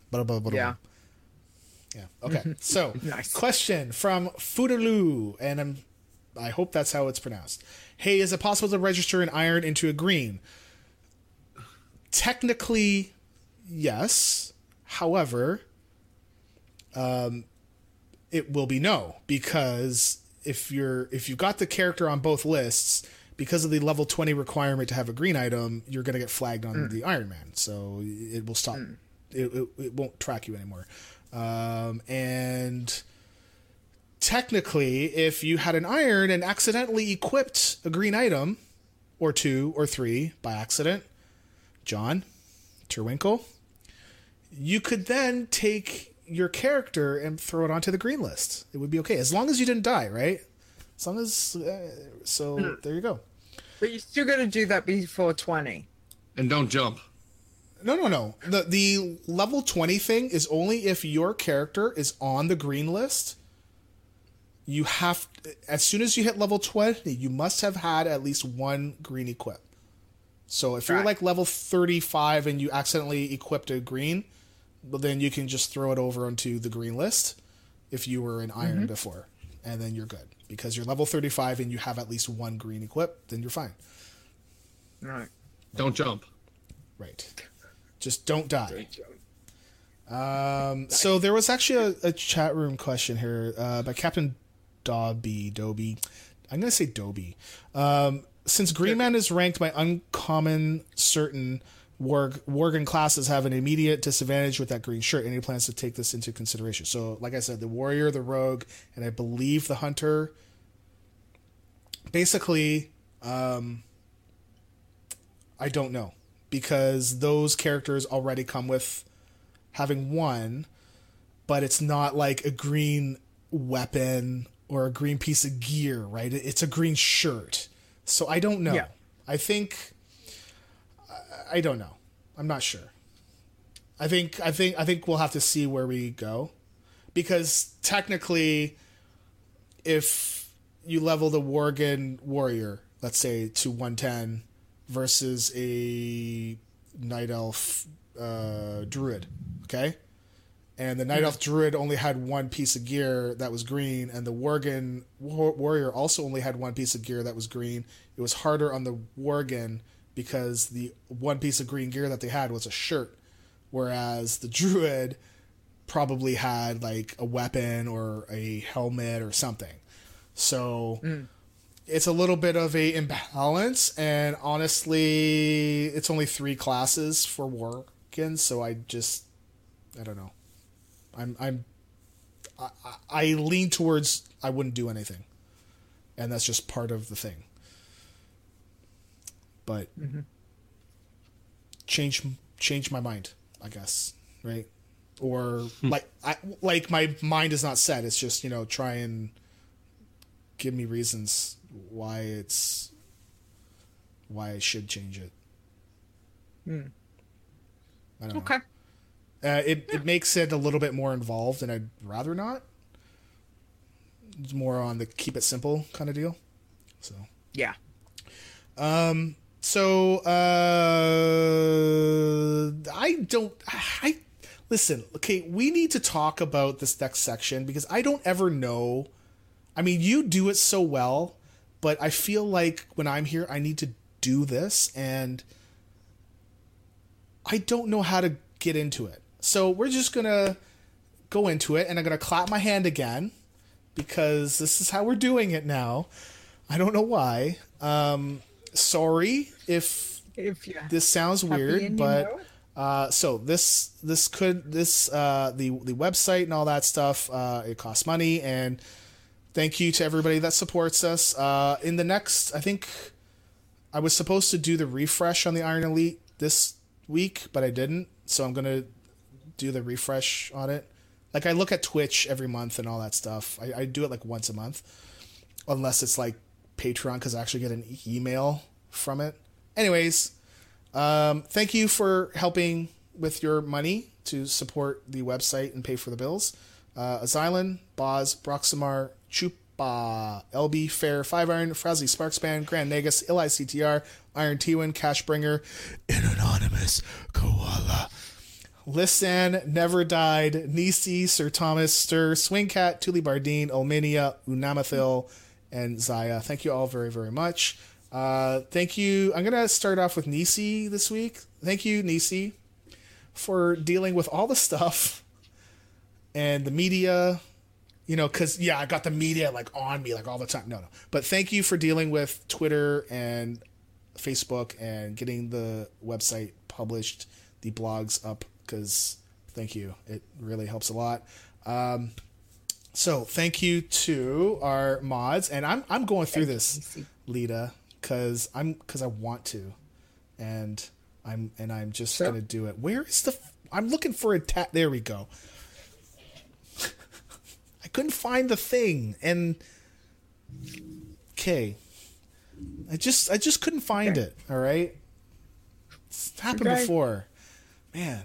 Speaker 2: Yeah.
Speaker 3: Yeah. Okay. So,
Speaker 2: Nice.
Speaker 3: question from Fudaloo, and I hope that's how it's pronounced. Hey, is it possible to register an iron into a green? Technically, yes. However, it will be no, because if you've got the character on both lists, because of the level 20 requirement to have a green item, you're going to get flagged on the Iron Man. So it will stop. It won't track you anymore. And technically, if you had an iron and accidentally equipped a green item, or 2 or 3 by accident, John Terwinkle, you could then take your character and throw it onto the green list. It would be okay, as long as you didn't die, right? As long as there you go.
Speaker 2: But you still got to do that before 20.
Speaker 4: And don't jump.
Speaker 3: No. The level 20 thing is only if your character is on the green list. You have, as soon as you hit level 20, you must have had at least one green equip. So if you're like level 35 and you accidentally equipped a green, well, then you can just throw it over onto the green list if you were in iron before, and then you're good. Because you're level 35 and you have at least one green equip, then you're fine.
Speaker 2: Right.
Speaker 4: Don't jump.
Speaker 3: Right. Just don't die. So there was actually a chat room question here by Captain Dobby. I'm going to say Dobby. Since Green Man is ranked by uncommon, certain Worgen classes have an immediate disadvantage with that green shirt. Any plans to take this into consideration? So, like I said, the Warrior, the Rogue, and I believe the Hunter. Basically, I don't know. Because those characters already come with having one, but it's not like a green weapon or a green piece of gear, right? It's a green shirt. So I don't know.
Speaker 2: Yeah.
Speaker 3: I don't know. I'm not sure. I think we'll have to see where we go, because technically, if you level the Worgen Warrior, let's say to 110 versus a Night Elf Druid, okay? And the Night Elf Druid only had one piece of gear that was green, and the Worgen Warrior also only had one piece of gear that was green. It was harder on the Worgen because the one piece of green gear that they had was a shirt, whereas the Druid probably had like a weapon or a helmet or something. So it's a little bit of a imbalance, and honestly, it's only 3 classes for Worgen, so I don't know. I lean towards I wouldn't do anything, and that's just part of the thing. But change my mind, I guess, right? Or like my mind is not set. It's just, try and give me reasons why I should change it. I don't know.
Speaker 2: Okay.
Speaker 3: It makes it a little bit more involved, and I'd rather not. It's more on the keep it simple kind of deal. So
Speaker 2: Yeah.
Speaker 3: So listen, okay, we need to talk about this next section, because I don't ever know. I mean, you do it so well, but I feel like when I'm here, I need to do this, and I don't know how to get into it. So we're just going to go into it, and I'm going to clap my hand again, because this is how we're doing it now. I don't know why. Sorry if this sounds weird, but so the website and all that stuff, it costs money, and thank you to everybody that supports us. In the next, I think I was supposed to do the refresh on the Iron Elite this week, but I didn't, so I'm gonna do the refresh on it. Like, I look at Twitch every month and all that stuff. I do it like once a month, unless it's like Patreon, because I actually get an email from it. Anyways, thank you for helping with your money to support the website and pay for the bills. Xylan, Boz, Broxamar, Chupa, LB, Fair, 5 Iron, Frazzy, Sparkspan, Grand Negus, ILICTR, Iron T-Win, Cashbringer, and Anonymous Koala. Lisan, Never Died, Nisi, Sir Thomas, Stir, Swingcat, Tuli Bardine, Olminia, Unamathil, and Zaya. Thank you all very, very much. Thank you. I'm going to start off with Nisi this week. Thank you, Nisi, for dealing with all the stuff and the media, you know, because, yeah, I got the media like on me like all the time. No. But thank you for dealing with Twitter and Facebook and getting the website published, the blogs up, because thank you. It really helps a lot. So thank you to our mods, and I'm going through this, Lita, because I want to, and I'm just gonna do it. Where is I'm looking for a there we go. I couldn't find the thing, and okay, I just couldn't find it. All right, it's happened before, man.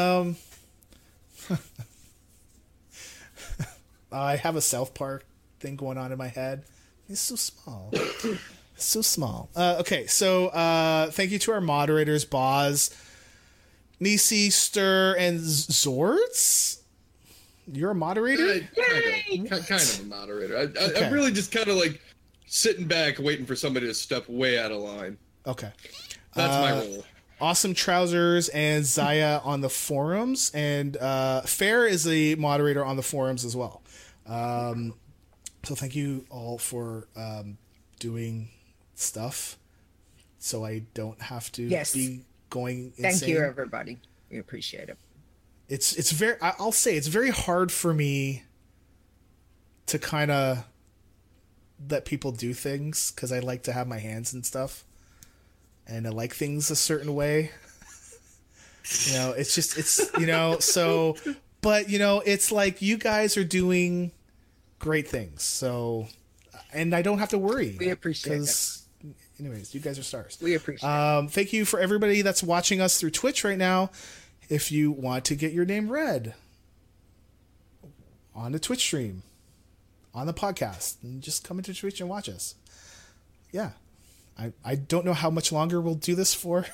Speaker 3: I have a South Park thing going on in my head. It's so small. So small. Okay, so thank you to our moderators, Boz, Nisi, Stir, and Zords. You're a moderator?
Speaker 4: Kind of a moderator. I'm really just kind of like sitting back waiting for somebody to step way out of line.
Speaker 3: Okay.
Speaker 4: That's my role.
Speaker 3: Awesome Trousers and Zaya on the forums, and Fair is the moderator on the forums as well. So thank you all for doing stuff so I don't have to be going insane.
Speaker 2: Thank you, everybody. We appreciate it.
Speaker 3: It's very, I'll say it's very hard for me to kind of let people do things because I like to have my hands and stuff, and I like things a certain way. You know, it's just, it's, you know, so, but, you know, it's like you guys are doing great things. So, and I don't have to worry.
Speaker 2: We appreciate it.
Speaker 3: Anyways, you guys are stars.
Speaker 2: We appreciate it.
Speaker 3: Thank you for everybody that's watching us through Twitch right now. If you want to get your name read on the Twitch stream, on the podcast, and just come into Twitch and watch us. Yeah. I don't know how much longer we'll do this for.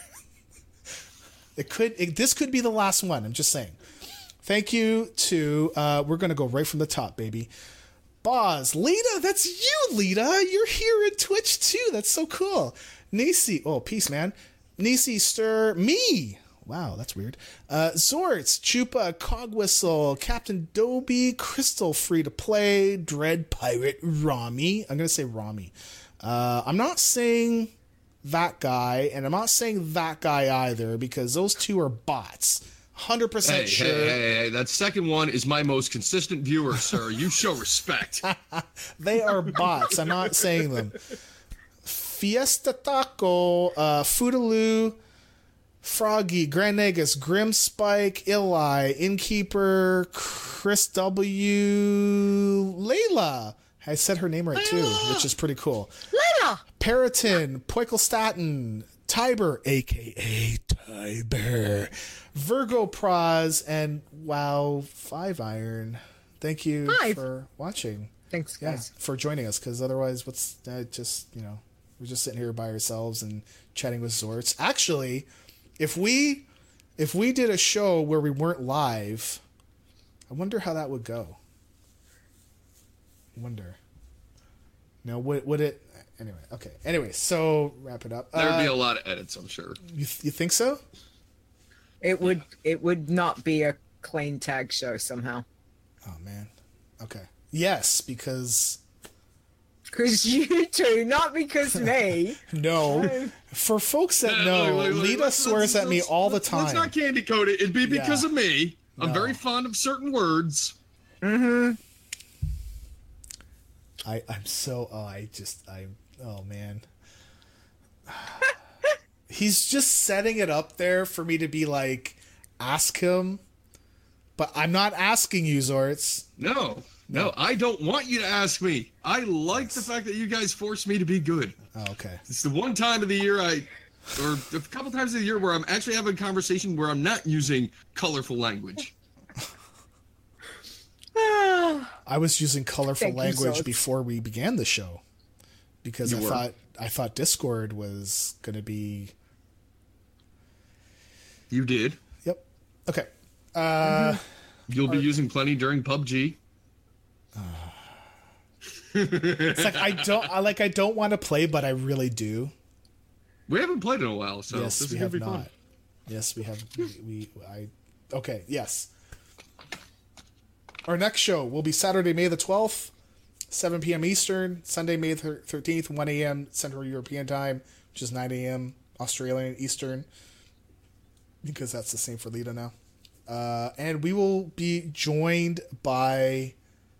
Speaker 3: This could be the last one. I'm just saying. Thank you to, we're going to go right from the top, baby. Boz, Lita, that's you, Lita. You're here in Twitch too. That's so cool. Nisi, oh, peace, man. Nisi, Stir, me. Wow, that's weird. Zorts, Chupa, Cogwhistle, Captain Dobie, Crystal, Free to Play, Dread Pirate, Rami. I'm going to say Rami. I'm not saying that guy, and I'm not saying that guy either, because those two are bots. 100% sure.
Speaker 4: Hey, that second one is my most consistent viewer, sir. You show respect.
Speaker 3: They are bots. I'm not saying them. Fiesta Taco, Foodaloo, Froggy, Grand Negus, Grim Spike, Eli, Innkeeper, Chris W, Layla. I said her name right too, which is pretty cool.
Speaker 2: Layla!
Speaker 3: Periton, Poikelstatin, Tiber, aka Tiber, Virgo Praz, and Wow 5 Iron. Thank you for watching.
Speaker 2: Thanks, guys.
Speaker 3: For joining us, because otherwise, what's just, you know, we're just sitting here by ourselves and chatting with Zorts. Actually, if we did a show where we weren't live, I wonder how that would go. No, would it? Anyway, okay. Anyway, so wrap it up.
Speaker 4: There'd be a lot of edits, I'm sure.
Speaker 3: You think so?
Speaker 2: It would not be a clean tag show somehow.
Speaker 3: Oh man. Okay. Yes, because
Speaker 2: you two, not because me.
Speaker 3: No. For folks that know, Lita swears at me all the time.
Speaker 4: Let's not candy coat it. It'd be because of me. I'm very fond of certain words.
Speaker 2: Mm-hmm.
Speaker 3: Oh man. He's just setting it up there for me to be like, ask him. But I'm not asking you, Zorts.
Speaker 4: No, I don't want you to ask me. I like the fact that you guys force me to be good.
Speaker 3: Oh, okay.
Speaker 4: It's the one time of the year or a couple times of the year where I'm actually having a conversation where I'm not using colorful language.
Speaker 3: I was using colorful language before we began the show because I thought Discord was going to be.
Speaker 4: You did.
Speaker 3: Yep. Okay.
Speaker 4: You'll be using plenty during PUBG.
Speaker 3: It's like I don't want to play, but I really do.
Speaker 4: We haven't played in a while, so
Speaker 3: Yes,
Speaker 4: this
Speaker 3: we
Speaker 4: is gonna
Speaker 3: have
Speaker 4: be
Speaker 3: not.
Speaker 4: fun.
Speaker 3: Yes, we have. Okay, yes. Our next show will be Saturday, May the 12th, 7 p.m. Eastern. Sunday, May the 13th, 1 a.m. Central European Time, which is 9 a.m. Australian Eastern, because that's the same for Lita now. And we will be joined by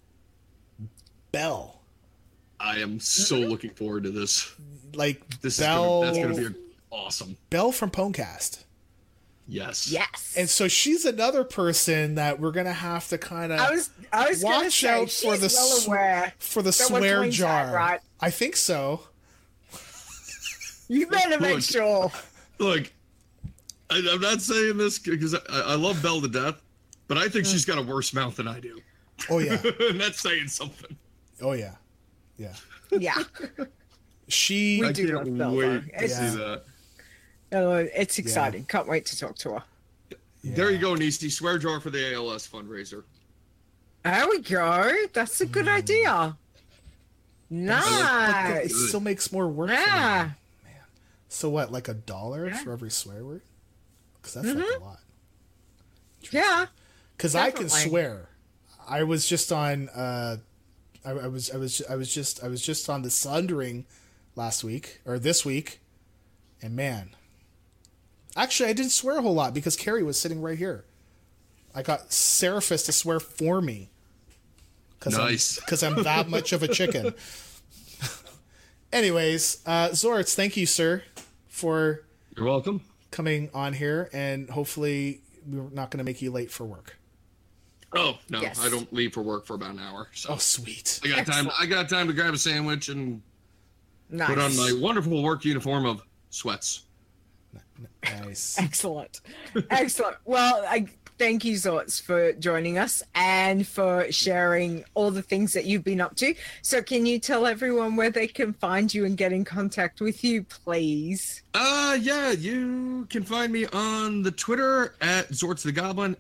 Speaker 3: Belle.
Speaker 4: I am so looking forward to this.
Speaker 3: Like,
Speaker 4: That's
Speaker 3: Belle.
Speaker 4: gonna be awesome.
Speaker 3: Belle from Pwnecast.
Speaker 4: Yes.
Speaker 2: Yes.
Speaker 3: And so she's another person that we're gonna have to kind of
Speaker 2: I was gonna
Speaker 3: watch
Speaker 2: say,
Speaker 3: out for
Speaker 2: she's
Speaker 3: the
Speaker 2: well aware
Speaker 3: for the
Speaker 2: that we're
Speaker 3: swear
Speaker 2: Queensland,
Speaker 3: jar.
Speaker 2: right?
Speaker 3: I think so.
Speaker 2: You better make
Speaker 4: Look.
Speaker 2: sure.
Speaker 4: Look, I'm not saying this because I love Belle to death, but I think she's got a worse mouth than I do.
Speaker 3: Oh yeah.
Speaker 4: And that's saying something.
Speaker 3: Oh yeah. Yeah.
Speaker 2: Yeah.
Speaker 3: She.
Speaker 2: We
Speaker 4: I
Speaker 2: do
Speaker 4: can't
Speaker 2: love Belle,
Speaker 4: wait
Speaker 2: though.
Speaker 4: to
Speaker 2: It's,
Speaker 4: see that.
Speaker 2: it's exciting. Can't wait to talk to her.
Speaker 4: There you go, Nisty. Swear jar for the ALS fundraiser.
Speaker 2: There we go. That's a good idea.
Speaker 3: It
Speaker 2: Nice.
Speaker 3: still makes more work. For me.
Speaker 2: Yeah.
Speaker 3: So what? Like $1 for every swear word? Because that's like a lot.
Speaker 2: Yeah.
Speaker 3: Because I can
Speaker 2: Definitely.
Speaker 3: swear. I was just on. I was just on the Sundering last week or this week, and man, actually I didn't swear a whole lot because Carrie was sitting right here. I got Seraphis to swear for me.
Speaker 4: Nice.
Speaker 3: Because I'm that much of a chicken. Anyways, Zortz, thank you, sir, for
Speaker 4: You're welcome.
Speaker 3: coming on here, and hopefully we're not going to make you late for work.
Speaker 4: Oh no,
Speaker 2: Yes.
Speaker 4: I don't leave for work for about an hour. So
Speaker 3: Oh, sweet.
Speaker 4: I got time. I got time to grab a sandwich and
Speaker 2: Nice.
Speaker 4: put on my wonderful work uniform of sweats.
Speaker 3: Nice.
Speaker 2: Excellent. Excellent. Well, I thank you, Zortz, for joining us and for sharing all the things that you've been up to. So can you tell everyone where they can find you and get in contact with you, please?
Speaker 4: Yeah, you can find me on the Twitter at Zortz the Goblin,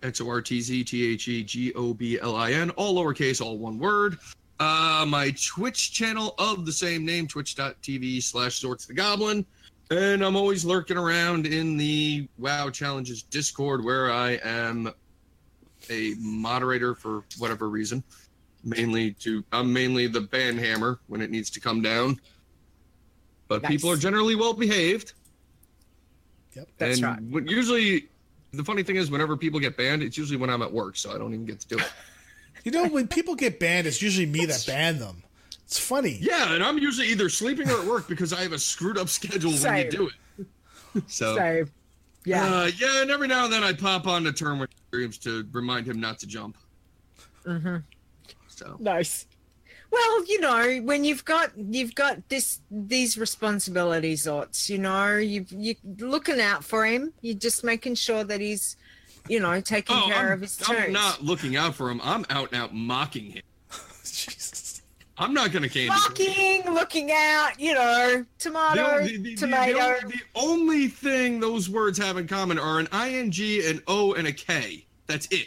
Speaker 4: XORTZTHEGOBLIN, all lowercase, all one word. My Twitch channel of the same name, twitch.tv/Zortz the Goblin. And I'm always lurking around in the WoW Challenges Discord, where I am a moderator for whatever reason. I'm mainly the band hammer when it needs to come down. But
Speaker 2: Nice.
Speaker 4: people are generally well behaved.
Speaker 3: Yep.
Speaker 2: That's
Speaker 4: and
Speaker 2: right.
Speaker 4: Usually, the funny thing is, whenever people get banned, it's usually when I'm at work, so I don't even get to do it.
Speaker 3: You know, when people get banned, it's usually me that banned them. It's funny.
Speaker 4: Yeah, and I'm usually either sleeping or at work because I have a screwed up schedule when
Speaker 2: Same.
Speaker 4: you do it. So,
Speaker 2: So, yeah.
Speaker 4: yeah, and every now and then I pop on to Term with Dreams to remind him not to jump.
Speaker 2: Mm-hmm.
Speaker 4: So,
Speaker 2: Nice. Well, you know, when you've got these responsibilities, Zortz, you know, you're looking out for him. You're just making sure that he's, you know, taking care of his turns.
Speaker 4: I'm not looking out for him. I'm out and out mocking him.
Speaker 3: Jesus.
Speaker 4: I'm not going to candy.
Speaker 2: Mocking, looking out, you know, tomato, tomato.
Speaker 4: The only thing those words have in common are an ing, an o, and a k. That's it.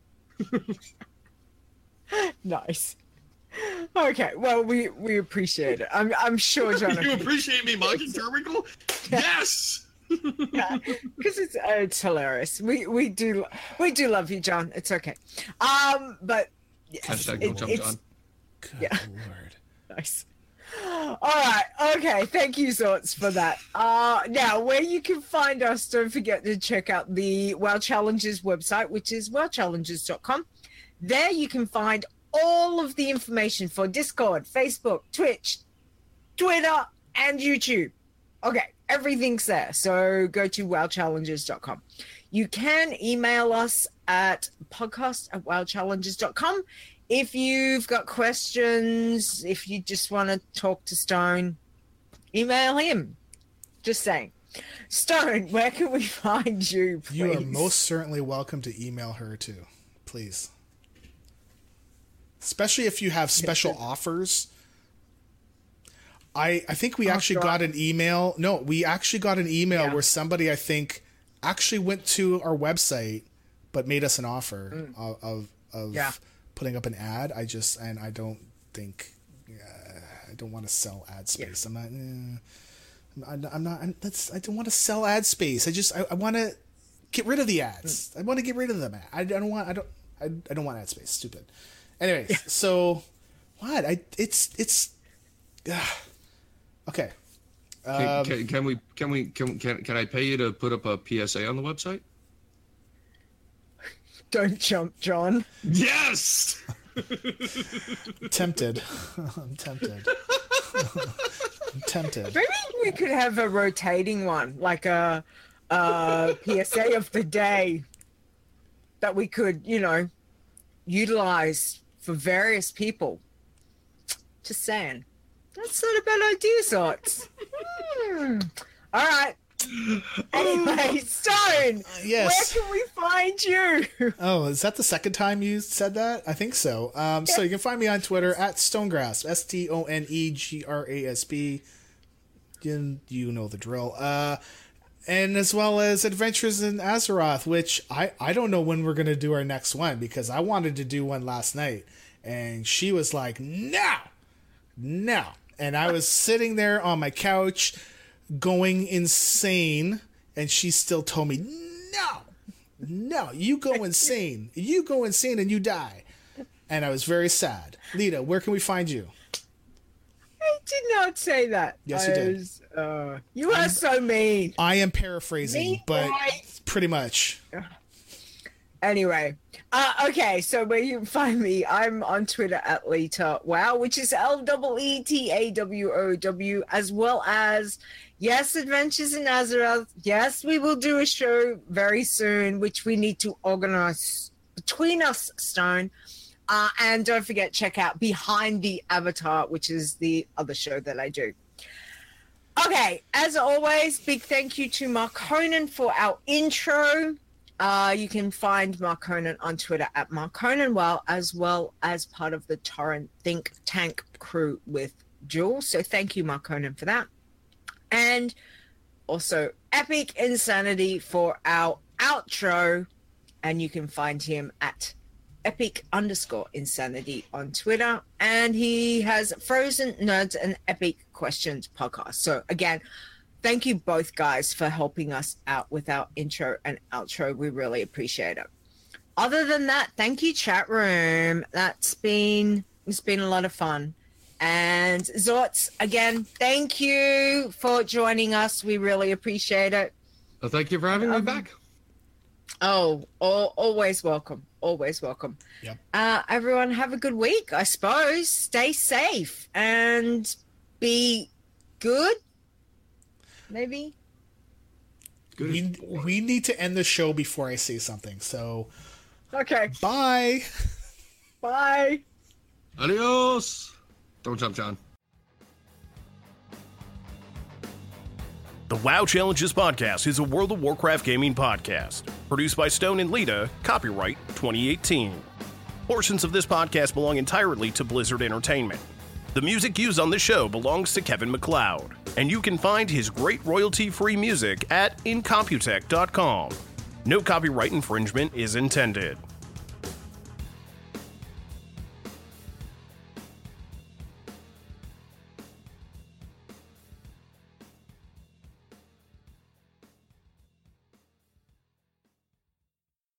Speaker 2: Nice. Okay, well, we appreciate it. I'm sure, Jonathan.
Speaker 4: You appreciate me mocking Terwinkle? Yes.
Speaker 2: Because it's hilarious. We do love you, John. It's okay. But yes,
Speaker 4: Hashtag don't jump, John.
Speaker 3: Good
Speaker 2: Yeah.
Speaker 3: Lord.
Speaker 2: Nice. All right. Okay. Thank you, Zortz, for that. Now, where you can find us, don't forget to check out the WoW Challenges website, which is wowchallenges.com. There you can find all of the information for Discord, Facebook, Twitch, Twitter, and YouTube. Okay. Everything's there. So go to wowchallenges.com. You can email us at podcast@wowchallenges.com. If you've got questions, if you just want to talk to Stone, email him. Just saying. Stone, where can we find you, please?
Speaker 3: You are most certainly welcome to email her too, please. Especially if you have special offers. I think we actually got an email. No, we actually got an email where somebody, I think, actually went to our website, but made us an offer of putting up an ad. I don't think I don't want to sell ad space. I don't want to sell ad space. I want to get rid of the ads. I want to get rid of them. I don't want ad space. Stupid. Anyways, so what? Okay.
Speaker 4: Can I pay you to put up a PSA on the website?
Speaker 2: Don't jump, John.
Speaker 4: Yes.
Speaker 3: Tempted. I'm tempted.
Speaker 2: Maybe we could have a rotating one, like a PSA of the day that we could, utilize for various people. Just saying. That's not a bad idea, Zots. All right. Anyway, Stone.
Speaker 3: Yes.
Speaker 2: Where can we find you?
Speaker 3: Oh, is that the second time you said that? I think so. So you can find me on Twitter at Stonegrasp, STONEGRASP. You know the drill. And as well as Adventures in Azeroth, which I don't know when we're going to do our next one, because I wanted to do one last night. And she was like, no. And I was sitting there on my couch going insane, and she still told me, no, you go insane. You go insane and you die. And I was very sad. Lita, where can we find you?
Speaker 2: I did not say that.
Speaker 3: Yes, you did.
Speaker 2: You are so mean.
Speaker 3: I am paraphrasing, but pretty much.
Speaker 2: Anyway, okay, so where you can find me, I'm on Twitter at Lita Wow, which is LEETAWOW, as well as, yes, Adventures in Azeroth. Yes, we will do a show very soon, which we need to organize between us, Stone. And don't forget, check out Behind the Avatar, which is the other show that I do. Okay, as always, big thank you to Mark Conan for our intro. You can find Mark Conan on Twitter at Mark Conan, as well as part of the Torrent Think Tank crew with Jules. So thank you, Mark Conan, for that. And also Epic Insanity for our outro. And you can find him at Epic_Insanity on Twitter. And he has Frozen Nerds and Epic Questions podcast. So again, thank you both guys for helping us out with our intro and outro. We really appreciate it. Other than that, thank you, chat room. It's been a lot of fun. And Zorts, again, thank you for joining us. We really appreciate it.
Speaker 4: Well, thank you for having me back.
Speaker 2: Oh, always welcome. Always welcome.
Speaker 3: Yep.
Speaker 2: Everyone have a good week, I suppose. Stay safe and be good. Maybe.
Speaker 3: We need to end the show before I say something. So,
Speaker 2: okay.
Speaker 3: Bye.
Speaker 2: Bye.
Speaker 4: Adios. Don't jump, John.
Speaker 1: The WoW Challenges podcast is a World of Warcraft gaming podcast. Produced by Stone and Lita, copyright 2018. Portions of this podcast belong entirely to Blizzard Entertainment. The music used on this show belongs to Kevin MacLeod, and you can find his great royalty-free music at incomputech.com. No copyright infringement is intended.